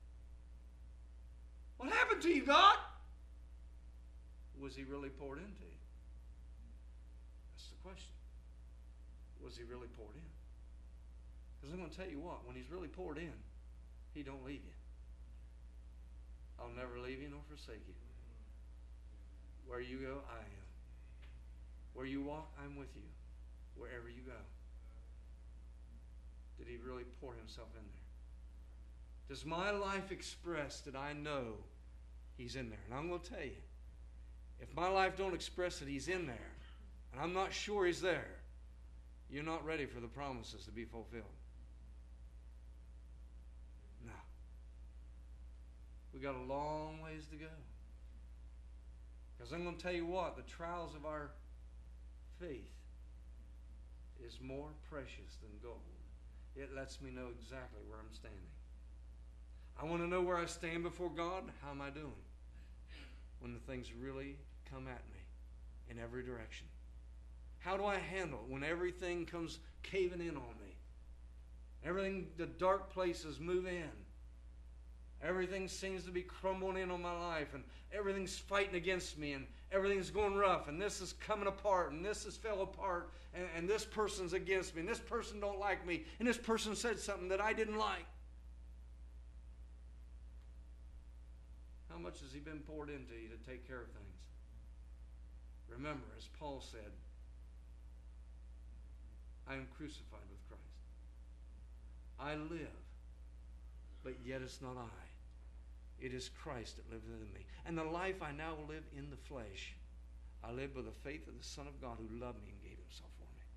D: What happened to you, God? Was He really poured into you? That's the question. Was He really poured in? Because I'm going to tell you what, when He's really poured in, He don't leave you. I'll never leave you nor forsake you. Where you go, I am. Where you walk, I'm with you. Wherever you go. Did He really pour Himself in there? Does my life express that I know He's in there? And I'm going to tell you, if my life don't express that He's in there, and I'm not sure He's there, you're not ready for the promises to be fulfilled. No. We got a long ways to go. Because I'm going to tell you what, the trials of our faith is more precious than gold. It lets me know exactly where I'm standing. I want to know where I stand before God. How am I doing? When the things really come at me in every direction. How do I handle it when everything comes caving in on me? Everything, the dark places move in. Everything seems to be crumbling in on my life, and everything's fighting against me, and everything's going rough, and this is coming apart, and this is fell apart, and, and this person's against me, and this person don't like me, and this person said something that I didn't like. How much has He been poured into you to take care of things? Remember, as Paul said, I am crucified with Christ. I live, but yet it's not I. It is Christ that liveth in me. And the life I now live in the flesh, I live by the faith of the Son of God who loved me and gave Himself for me.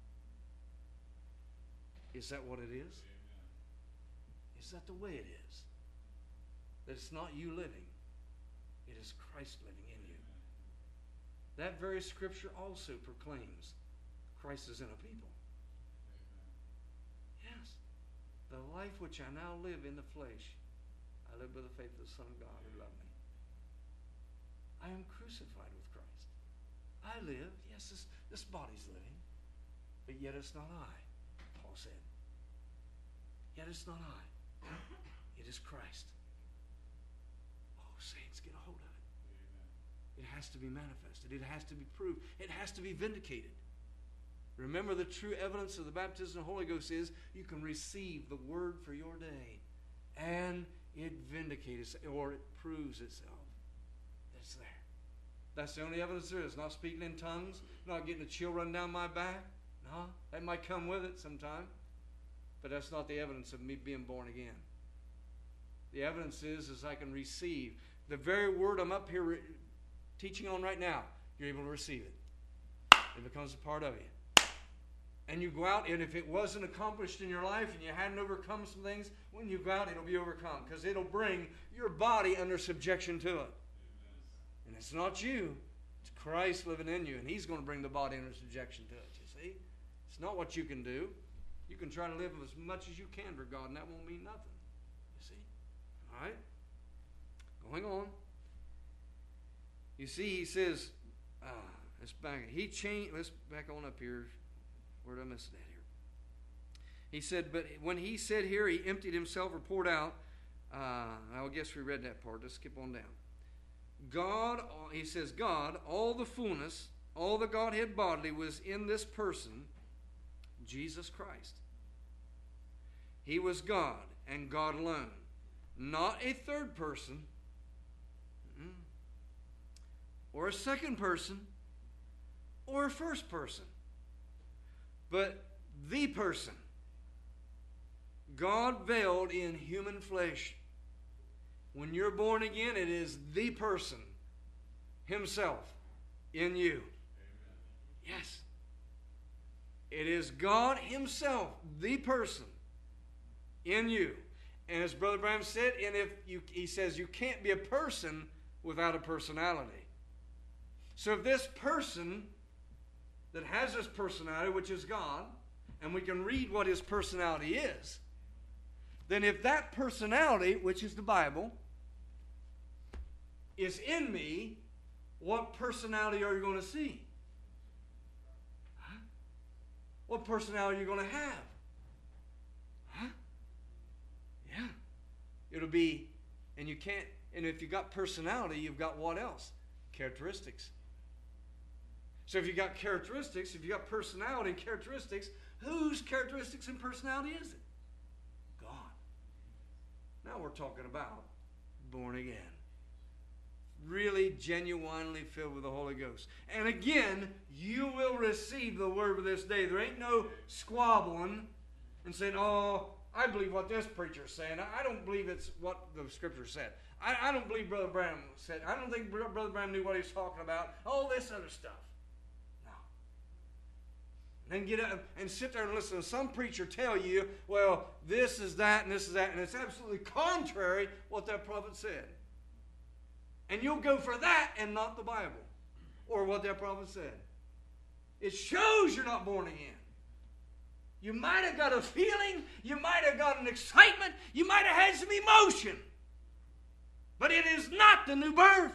D: Is that what it is? Amen. Is that the way it is? That it's not you living. It is Christ living in you. Amen. That very scripture also proclaims Christ is in a people. Amen. Yes. The life which I now live in the flesh, I live by the faith of the Son of God who loved me. I am crucified with Christ. I live, yes, this, this body's living, but yet it's not I, Paul said. Yet it's not I. It is Christ. Oh, saints, get a hold of it. It has to be manifested. It has to be proved. It has to be vindicated. Remember, the true evidence of the baptism of the Holy Ghost is you can receive the word for your day, and it vindicates or it proves itself. It's there. That's the only evidence there is. Not speaking in tongues, not getting a chill run down my back. No, that might come with it sometime, but that's not the evidence of me being born again. The evidence is, is I can receive the very word I'm up here re- teaching on right now. You're able to receive it. It becomes a part of you. And you go out, and if it wasn't accomplished in your life and you hadn't overcome some things, when you go out, it'll be overcome because it'll bring your body under subjection to it. Amen. And it's not you. It's Christ living in you, and He's going to bring the body under subjection to it, you see. It's not what you can do. You can try to live as much as you can for God, and that won't mean nothing, you see. All right? Going on. You see, he says, uh, let's back, he changed, let's back on up here. Where did I miss that here? He said, but when he said here, he emptied himself or poured out. Uh, I guess we read that part. Let's skip on down. God, he says, God, all the fullness, all the Godhead bodily was in this person, Jesus Christ. He was God and God alone. Not a third person, or a second person, or a first person. But the person, God veiled in human flesh. When you're born again, it is the person Himself in you. Amen. Yes. It is God Himself, the person in you. And as Brother Branham said, and if you, he says you can't be a person without a personality. So if this person that has this personality, which is God, and we can read what His personality is, then if that personality, which is the Bible, is in me, what personality are you going to see? Huh? What personality are you going to have? Huh? Yeah. It'll be, and you can't, and if you've got personality, you've got what else? Characteristics. So if you've got characteristics, if you've got personality and characteristics, whose characteristics and personality is it? God. Now we're talking about born again. Really genuinely filled with the Holy Ghost. And again, you will receive the word of this day. There ain't no squabbling and saying, oh, I believe what this preacher's saying. I don't believe it's what the Scripture said. I, I don't believe Brother Branham said. I don't think Brother Branham knew what he was talking about. All this other stuff. No. And then get up and sit there and listen to some preacher tell you, well, this is that and this is that, and it's absolutely contrary what that prophet said. And you'll go for that and not the Bible or what that prophet said. It shows you're not born again. You might have got a feeling, you might have got an excitement, you might have had some emotion. But it is not the new birth.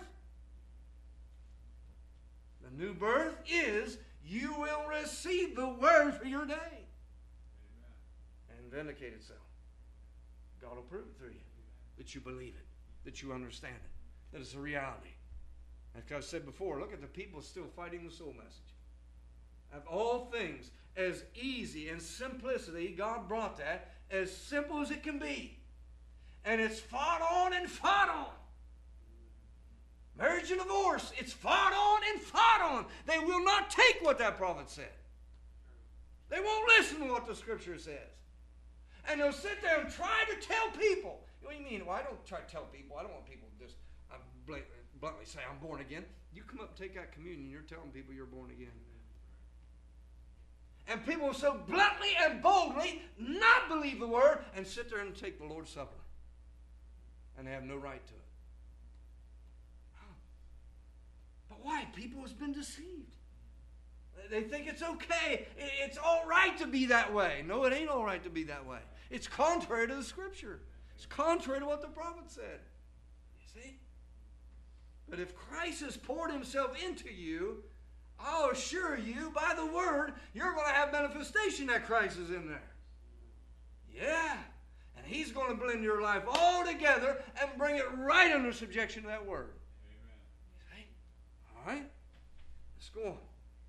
D: The new birth is you will receive the word for your day. Amen. And vindicate itself. God will prove it through you. That you believe it. That you understand it. That it's a reality. Like I've said before, look at the people still fighting the soul message. Of all things, as easy and simplicity, God brought that as simple as it can be. And it's fought on and fought on. Marriage and divorce, it's fought on and fought on. They will not take what that prophet said. They won't listen to what the Scripture says. And they'll sit there and try to tell people. What do you mean? Well, I don't try to tell people. I don't want people to just uh, bluntly say, I'm born again. You come up and take that communion, you're telling people you're born again. And people will so bluntly and boldly not believe the word and sit there and take the Lord's Supper. And they have no right to it. But why? People have been deceived. They think it's okay. It's all right to be that way. No, it ain't all right to be that way. It's contrary to the Scripture. It's contrary to what the prophet said. You see? But if Christ has poured himself into you, I'll assure you, by the word, you're going to have manifestation that Christ is in there. Yeah. And he's going to blend your life all together and bring it right under subjection to that word. Amen. See? All right? Let's go on.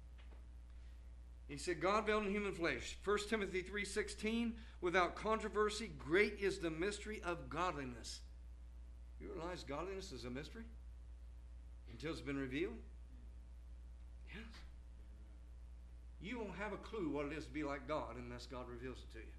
D: He said, God veiled in human flesh. First Timothy three sixteen, without controversy, great is the mystery of godliness. You realize godliness is a mystery? Until it's been revealed? Yes. You won't have a clue what it is to be like God unless God reveals it to you.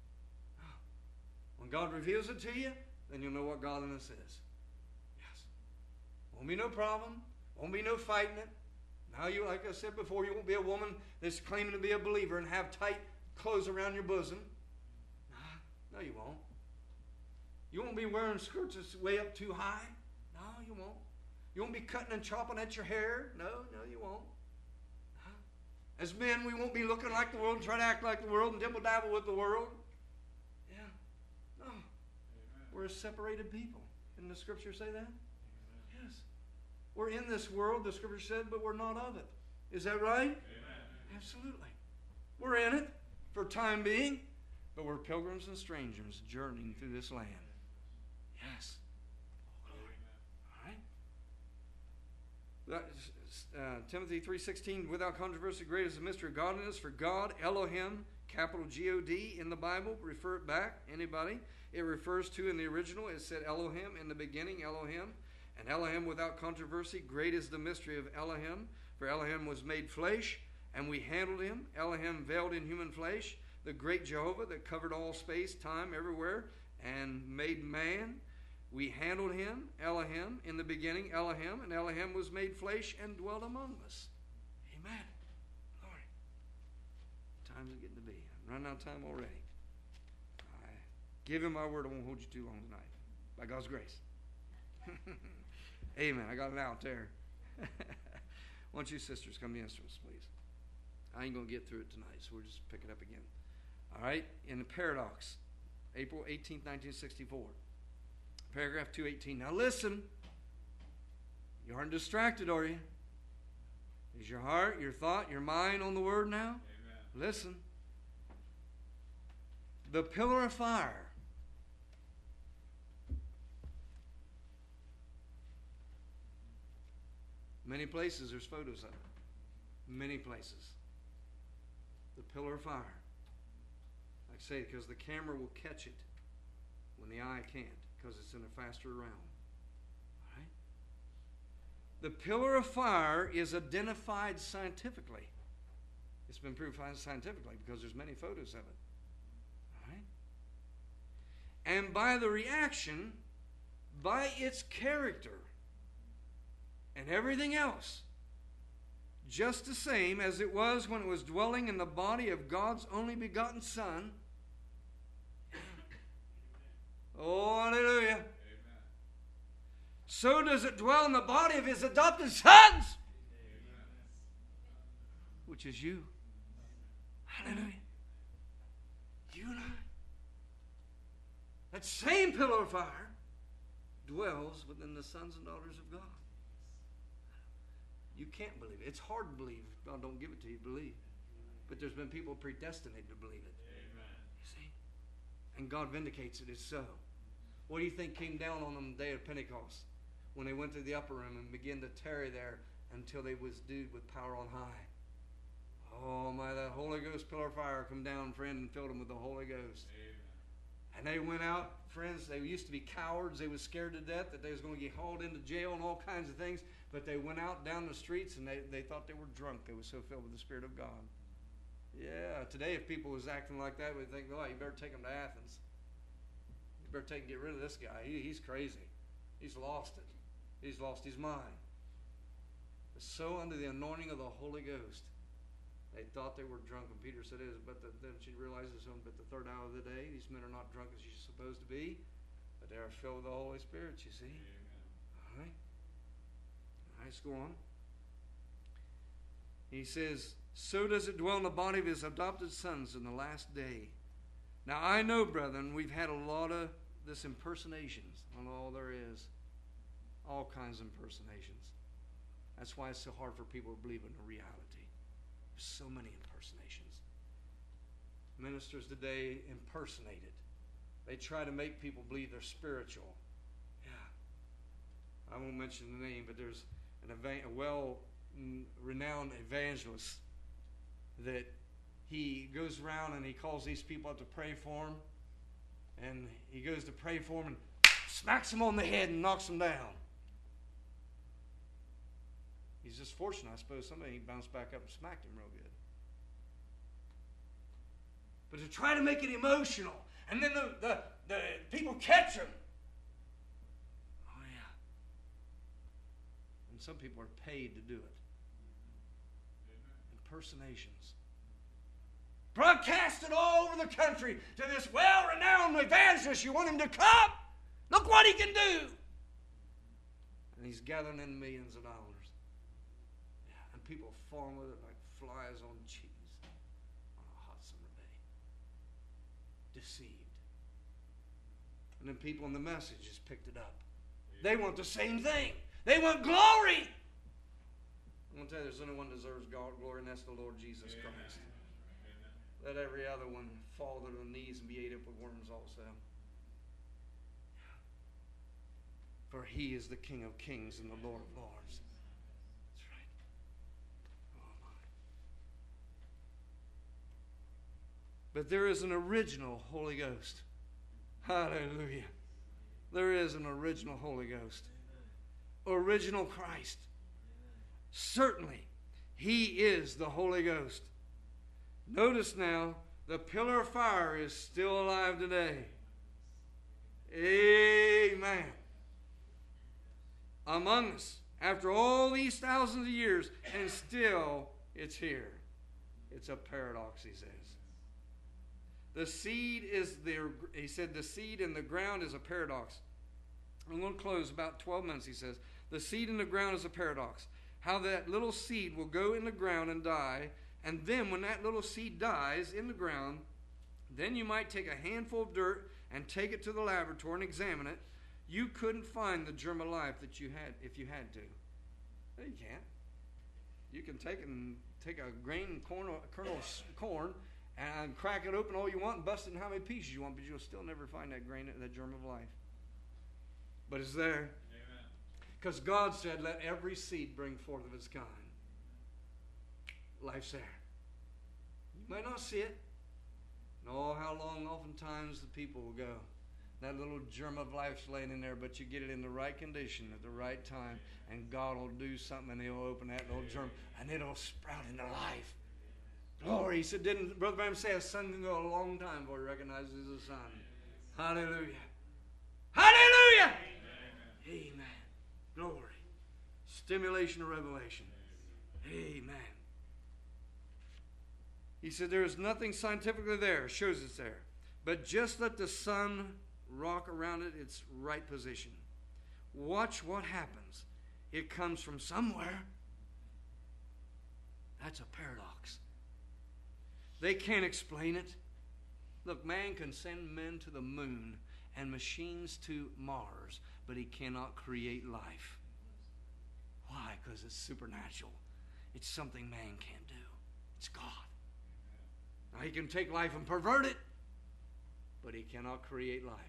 D: When God reveals it to you, then you'll know what godliness is. Yes. Won't be no problem. Won't be no fighting it. Now, you, like I said before, you won't be a woman that's claiming to be a believer and have tight clothes around your bosom. No, you won't. You won't be wearing skirts that's way up too high. No, you won't. You won't be cutting and chopping at your hair. No, no, you won't. As men, we won't be looking like the world and try to act like the world and dibble-dabble with the world. Yeah. No. Amen. We're a separated people. Didn't the Scripture say that? Amen. Yes. We're in this world, the Scripture said, but we're not of it. Is that right? Amen. Absolutely. We're in it for time being, but we're pilgrims and strangers journeying through this land. Yes. Uh, Timothy three sixteen, without controversy, great is the mystery of godliness. For God, Elohim, capital G O D in the Bible, refer it back, anybody. It refers to, in the original, it said Elohim in the beginning, Elohim. And Elohim, without controversy, great is the mystery of Elohim. For Elohim was made flesh, and we handled him. Elohim veiled in human flesh, the great Jehovah that covered all space, time, everywhere, and made man. We handled him, Elohim, in the beginning, Elohim, and Elohim was made flesh and dwelt among us. Amen. Glory. Time's getting to be. I'm running out of time already. I give him my word. I won't hold you too long tonight. By God's grace. Amen. I got it out there. Why don't you sisters come to the instruments, please? I ain't going to get through it tonight, so we'll just pick it up again. All right? In the Paradox, April eighteenth, nineteen sixty-four. Paragraph two eighteen. Now listen. You aren't distracted, are you? Is your heart, your thought, your mind on the Word now?
C: Amen.
D: Listen. The pillar of fire. Many places there's photos of it. Many places. The pillar of fire. Like I say, because the camera will catch it when the eye can't, because it's in a faster realm. All right? The pillar of fire is identified scientifically. It's been proved scientifically because there's many photos of it. All right? And by the reaction, by its character, and everything else, just the same as it was when it was dwelling in the body of God's only begotten Son. Oh, hallelujah. Amen. So does it dwell in the body of His adopted sons, Amen. Which is you. Hallelujah. You and I. That same pillar of fire dwells within the sons and daughters of God. You can't believe it. It's hard to believe. God don't give it to you to believe. But there's been people predestinated to believe it. Amen. You see? And God vindicates it. It's so. What do you think came down on them the day of Pentecost? When they went to the upper room and began to tarry there until they was endued with power on high. Oh my, that Holy Ghost pillar of fire come down, friend, and filled them with the Holy Ghost. Amen. And they went out, friends, they used to be cowards. They was scared to death that they was going to get hauled into jail and all kinds of things. But they went out down the streets and they, they thought they were drunk. They were so filled with the Spirit of God. Yeah, today if people was acting like that, we'd think, well, you better take them to Athens. You better take and get rid of this guy. He, he's crazy. He's lost it. He's lost his mind. But so under the anointing of the Holy Ghost, they thought they were drunk. And Peter said, "Is but the, then she realizes, but the third hour of the day, these men are not drunk as you're supposed to be, but they are filled with the Holy Spirit, you see." Amen. All right. Let's go on. He says, so does it dwell in the body of His adopted sons in the last day. Now I know, brethren, we've had a lot of this impersonations. I don't know all there is. All kinds of impersonations. That's why it's so hard for people to believe in the reality. There's so many impersonations. Ministers today impersonate it. They try to make people believe they're spiritual. Yeah. I won't mention the name, but there's an eva- a well-renowned evangelist that he goes around and he calls these people up to pray for him. And he goes to pray for them and smacks them on the head and knocks them down. He's just fortunate, I suppose. Somebody bounced back up and smacked him real good. But to try to make it emotional, and then the, the, the people catch him. Oh, yeah. And some people are paid to do it. Amen. Impersonations. Broadcasted all over the country to this well-renowned evangelist. You want him to come? Look what he can do. And he's gathering in millions of dollars. Yeah, and people fall with it like flies on cheese on a hot summer day. Deceived. And then people in the message just picked it up. They want the same thing. They want glory. I'm going to tell you, there's only one who deserves glory, and that's the Lord Jesus Christ. Amen. Let every other one fall to their knees and be ate up with worms also. For He is the King of kings and the Lord of lords. That's right. Oh my. But there is an original Holy Ghost. Hallelujah. There is an original Holy Ghost. Original Christ. Certainly, He is the Holy Ghost. Notice now, the pillar of fire is still alive today. Amen. Among us, after all these thousands of years, and still it's here. It's a paradox, he says. The seed is the, he said, the seed in the ground is a paradox. I'm going to close about twelve minutes, he says. The seed in the ground is a paradox. How that little seed will go in the ground and die. And then when that little seed dies in the ground, then you might take a handful of dirt and take it to the laboratory and examine it. You couldn't find the germ of life that you had if you had to. No, you can't. You can take and take a grain corn, a kernel of corn, and crack it open all you want and bust it in how many pieces you want, but you'll still never find that grain, that germ of life. But it's there. Because God said, let every seed bring forth of its kind. Life's there. You might not see it. And oh, how long oftentimes the people will go. That little germ of life's laying in there, but you get it in the right condition at the right time, and God will do something, and He'll open that little germ, and it'll sprout into life. Glory. He said, didn't Brother Branham say a son can go a long time before he recognizes his son? Hallelujah. Hallelujah. Amen. Amen. Glory. Stimulation of revelation. Amen. He said there is nothing scientifically there. It shows it's there. But just let the sun rock around it its right position. Watch what happens. It comes from somewhere. That's a paradox. They can't explain it. Look, man can send men to the moon and machines to Mars, but he cannot create life. Why? Because it's supernatural. It's something man can't do. It's God. Now, he can take life and pervert it, but he cannot create life.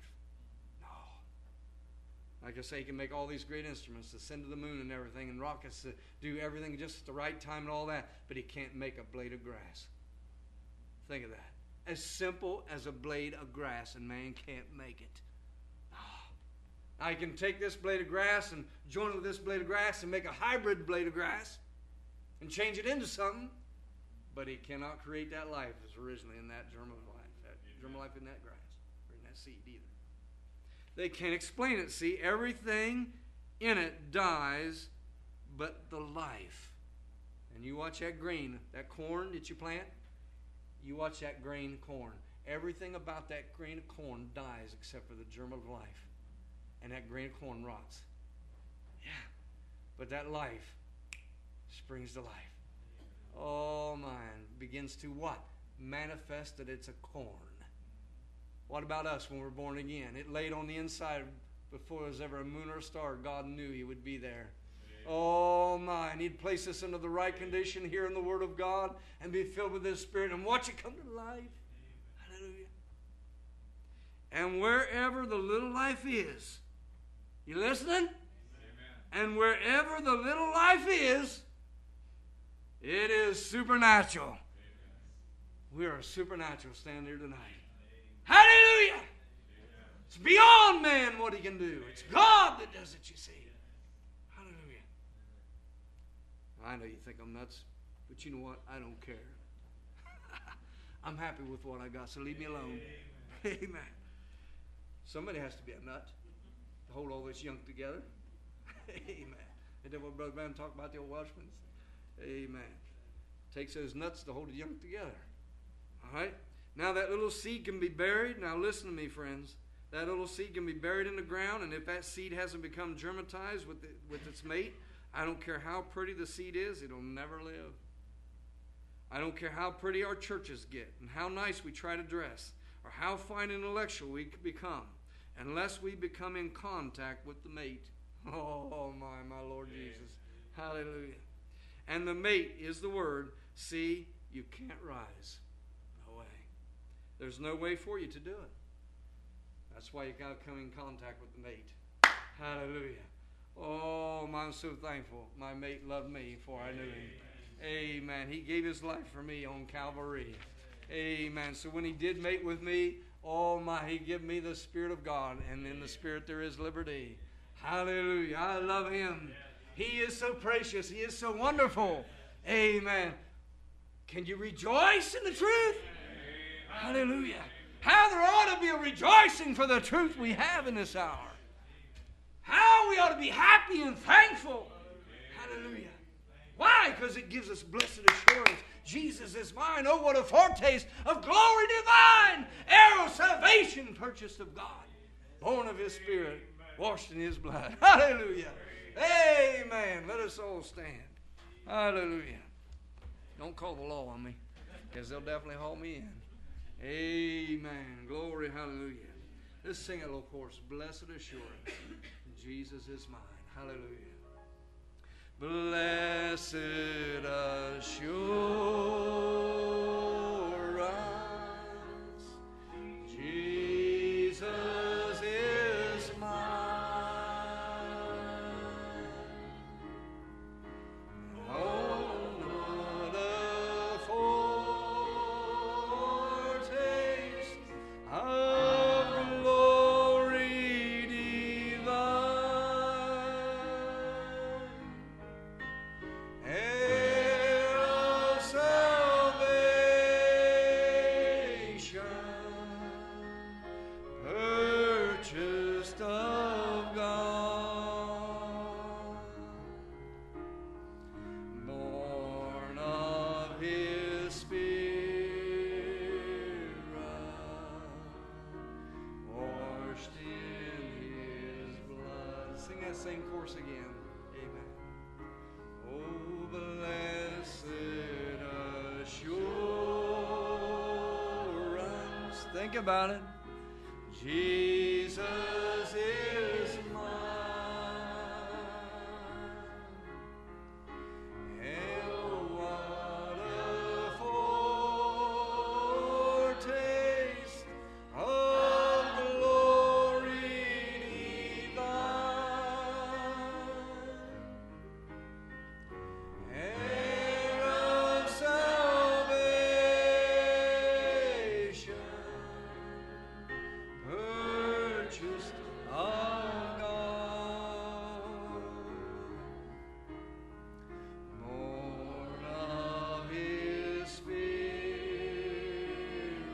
D: No. Like I say, he can make all these great instruments to send to the moon and everything, and rockets to do everything just at the right time and all that, but he can't make a blade of grass. Think of that. As simple as a blade of grass, and man can't make it. No. Now, he can take this blade of grass and join it with this blade of grass and make a hybrid blade of grass and change it into something, but he cannot create that life that's originally in that germ of life, that germ of life in that grass or in that seed either. They can't explain it. See, everything in it dies but the life. And you watch that grain, that corn that you plant, you watch that grain of corn. Everything about that grain of corn dies except for the germ of life. And that grain of corn rots. Yeah. But that life springs to life. Oh, mine begins to what? Manifest that it's a corn. What about us when we're born again? It laid on the inside before there was ever a moon or a star. God knew He would be there. Oh, my. And He'd place us into the right condition here in the Word of God and be filled with His Spirit and watch it come to life. Hallelujah. And wherever the little life is, you listening? Amen. And wherever the little life is, it is supernatural. Amen. We are supernatural standing here tonight. Amen. Hallelujah. Amen. It's beyond man what he can do. It's God that does it, you see. Hallelujah. I know you think I'm nuts, but you know what? I don't care. I'm happy with what I got, so leave me alone. Amen. Amen. Somebody has to be a nut to hold all this junk together. Amen. Isn't that what Brother Branham talked about, the old Welshmans? Amen. Takes those nuts to hold the junk together. All right? Now that little seed can be buried. Now listen to me, friends. That little seed can be buried in the ground, and if that seed hasn't become germatized with, the, with its mate, I don't care how pretty the seed is, it'll never live. I don't care how pretty our churches get and how nice we try to dress or how fine and intellectual we become, unless we become in contact with the mate. Oh, my, my Lord Jesus. Hallelujah. And the mate is the word. See, you can't rise. No way. There's no way for you to do it. That's why you got to come in contact with the mate. Hallelujah. Oh, I'm so thankful. My mate loved me before I knew him. Amen. He gave his life for me on Calvary. Amen. So when he did mate with me, oh my, he gave me the Spirit of God. And in the Spirit there is liberty. Hallelujah. I love him. He is so precious. He is so wonderful. Amen. Can you rejoice in the truth? Hallelujah. How there ought to be a rejoicing for the truth we have in this hour. How we ought to be happy and thankful. Hallelujah. Why? Because it gives us blessed assurance. Jesus is mine. Oh, what a foretaste of glory divine. Heir of salvation, purchased of God. Born of His Spirit, washed in His blood. Hallelujah. Amen. Let us all stand. Hallelujah. Don't call the law on me, because they'll definitely haul me in. Amen. Glory, hallelujah. Let's sing a little chorus. Blessed assurance. Jesus is mine. Hallelujah. Blessed assurance, Jesus is mine. Oh, what a foretaste of glory divine, heir of salvation, purchased of God, born of His Spirit, washed in His blood. Sing that same chorus again. Amen. Oh, blessed assurance. Think about it. Jesus is mine. And what a foretaste of glory divine, heir of salvation, purchased of God, born of His Spirit,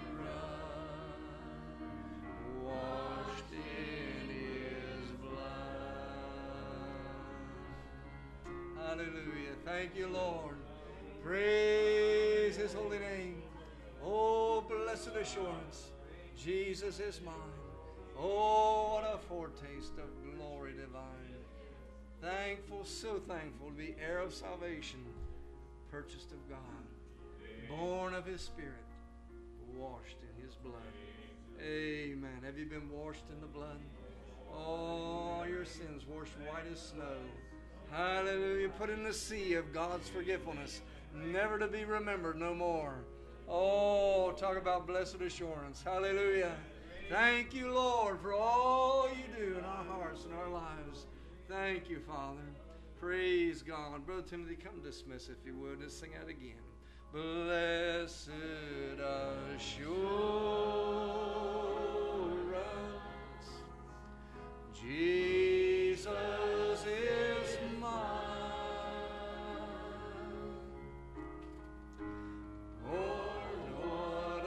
D: washed in His blood. Hallelujah. Thank you, Lord. Praise His holy name. Oh, blessed assurance, Jesus is mine. Oh, what a foretaste of glory divine. Thankful, so thankful to be heir of salvation, purchased of God, born of His Spirit, washed in His blood. Amen. Have you been washed in the blood? All your sins washed white as snow. Hallelujah. Put in the sea of God's forgetfulness, never to be remembered no more. Oh, talk about blessed assurance. Hallelujah. Thank you, Lord, for all you do in our hearts and our lives. Thank you, Father. Praise God. Brother Timothy, come dismiss if you would. Let's sing that again. Blessed assurance, Jesus is mine. Lord, what a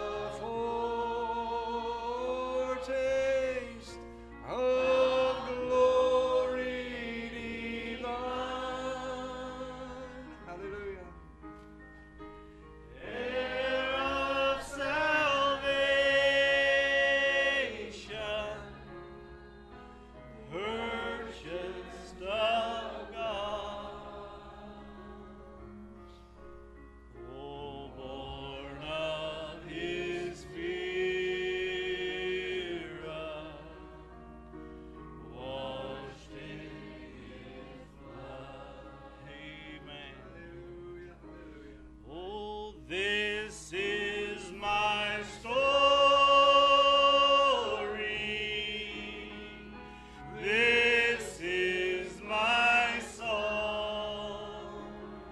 D: foretaste of glory divine. Hallelujah.
E: Heir of salvation, purchased of God, oh, born of His Spirit, washed in His blood. Amen. Oh, this is my story. This is my song,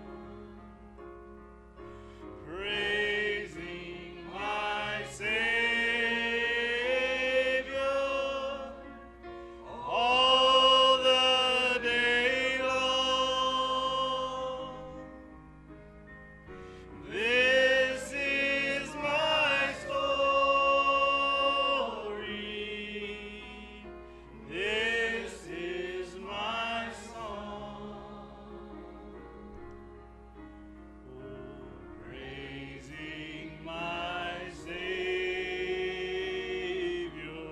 E: praising my Savior all the day long. This is my story. This is my song. Oh, praising my Savior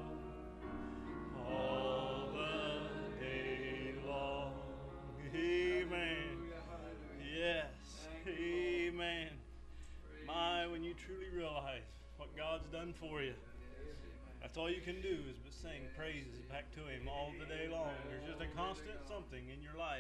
E: all the day long. Amen. Yes. Amen. My, when you truly realize what God's done for you, that's all you can do is but sing praises back to Him all the day long. There's just a constant something in your life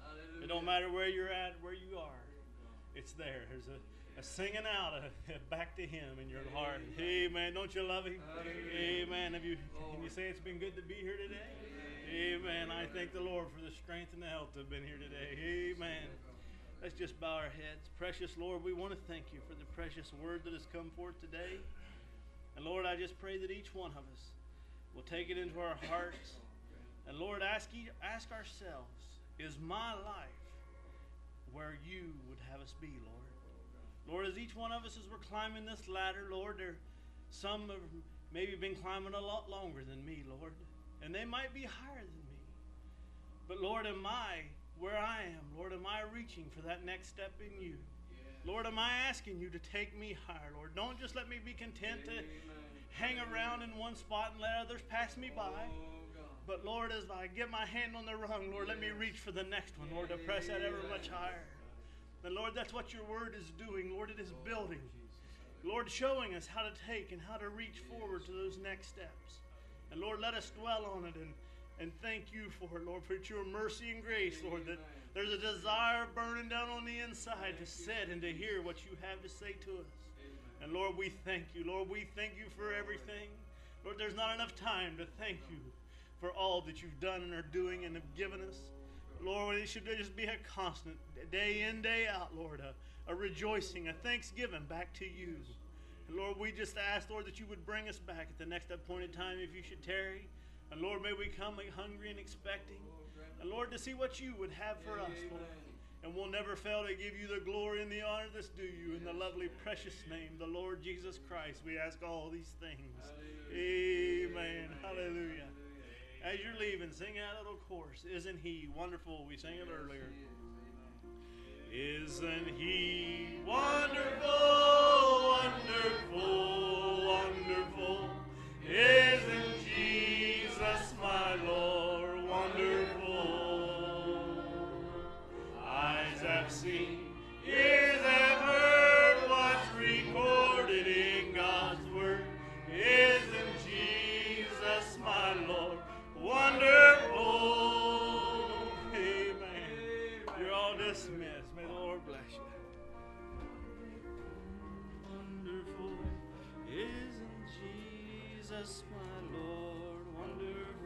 E: It don't matter where you're at, where you are. It's there. There's a, a singing out of, back to Him in your heart. Amen. Don't you love Him? Amen. Have you, can you say it's been good to be here today? Amen. I thank the Lord for the strength and the health to have been here today. Amen. Let's just bow our heads. Precious Lord, we want to thank you for the precious word that has come forth today. And Lord, I just pray that each one of us will take it into our hearts. And Lord, ask, ask ourselves, is my life where you would have us be, Lord? Lord, as each one of us, as we're climbing this ladder, Lord, there some have maybe been climbing a lot longer than me, Lord. And they might be higher than me. But Lord, am I where I am? Lord, am I reaching for that next step in you? Lord, am I asking you to take me higher, Lord? Don't just let me be content to hang around in one spot and let others pass me by. But Lord, as I get my hand on the rung, Lord, let me reach for the next one, Lord, to press that ever much higher. And Lord, that's what your word is doing. Lord, it is building. Lord, showing us how to take and how to reach forward to those next steps. And Lord, let us dwell on it and, and thank you for it, Lord, for it's your mercy and grace, Lord, that there's a desire burning down on the inside to sit and to hear what you have to say to us. And Lord, we thank you. Lord, we thank you for everything. Lord, there's not enough time to thank you for all that you've done and are doing and have given us. Lord, it should just be a constant, day in, day out, Lord, a, a rejoicing, a thanksgiving back to you. And Lord, we just ask, Lord, that you would bring us back at the next appointed time if you should tarry. And Lord, may we come hungry and expecting. And Lord, to see what you would have for us, Lord. And we'll never fail to give you the glory and the honor that's due you in the lovely, precious name, the Lord Jesus Christ. We ask all these things. Amen. Hallelujah. As you're leaving, sing that little chorus. Isn't He wonderful? We sang it earlier. Isn't He wonderful, wonderful, wonderful? Isn't Jesus my Lord wonderful? Eyes have seen, ears have heard what's recorded in God's Word. Isn't Jesus my Lord wonderful? Amen. You're all dismissed. May the Lord bless you. Wonderful, isn't Jesus my Lord wonderful?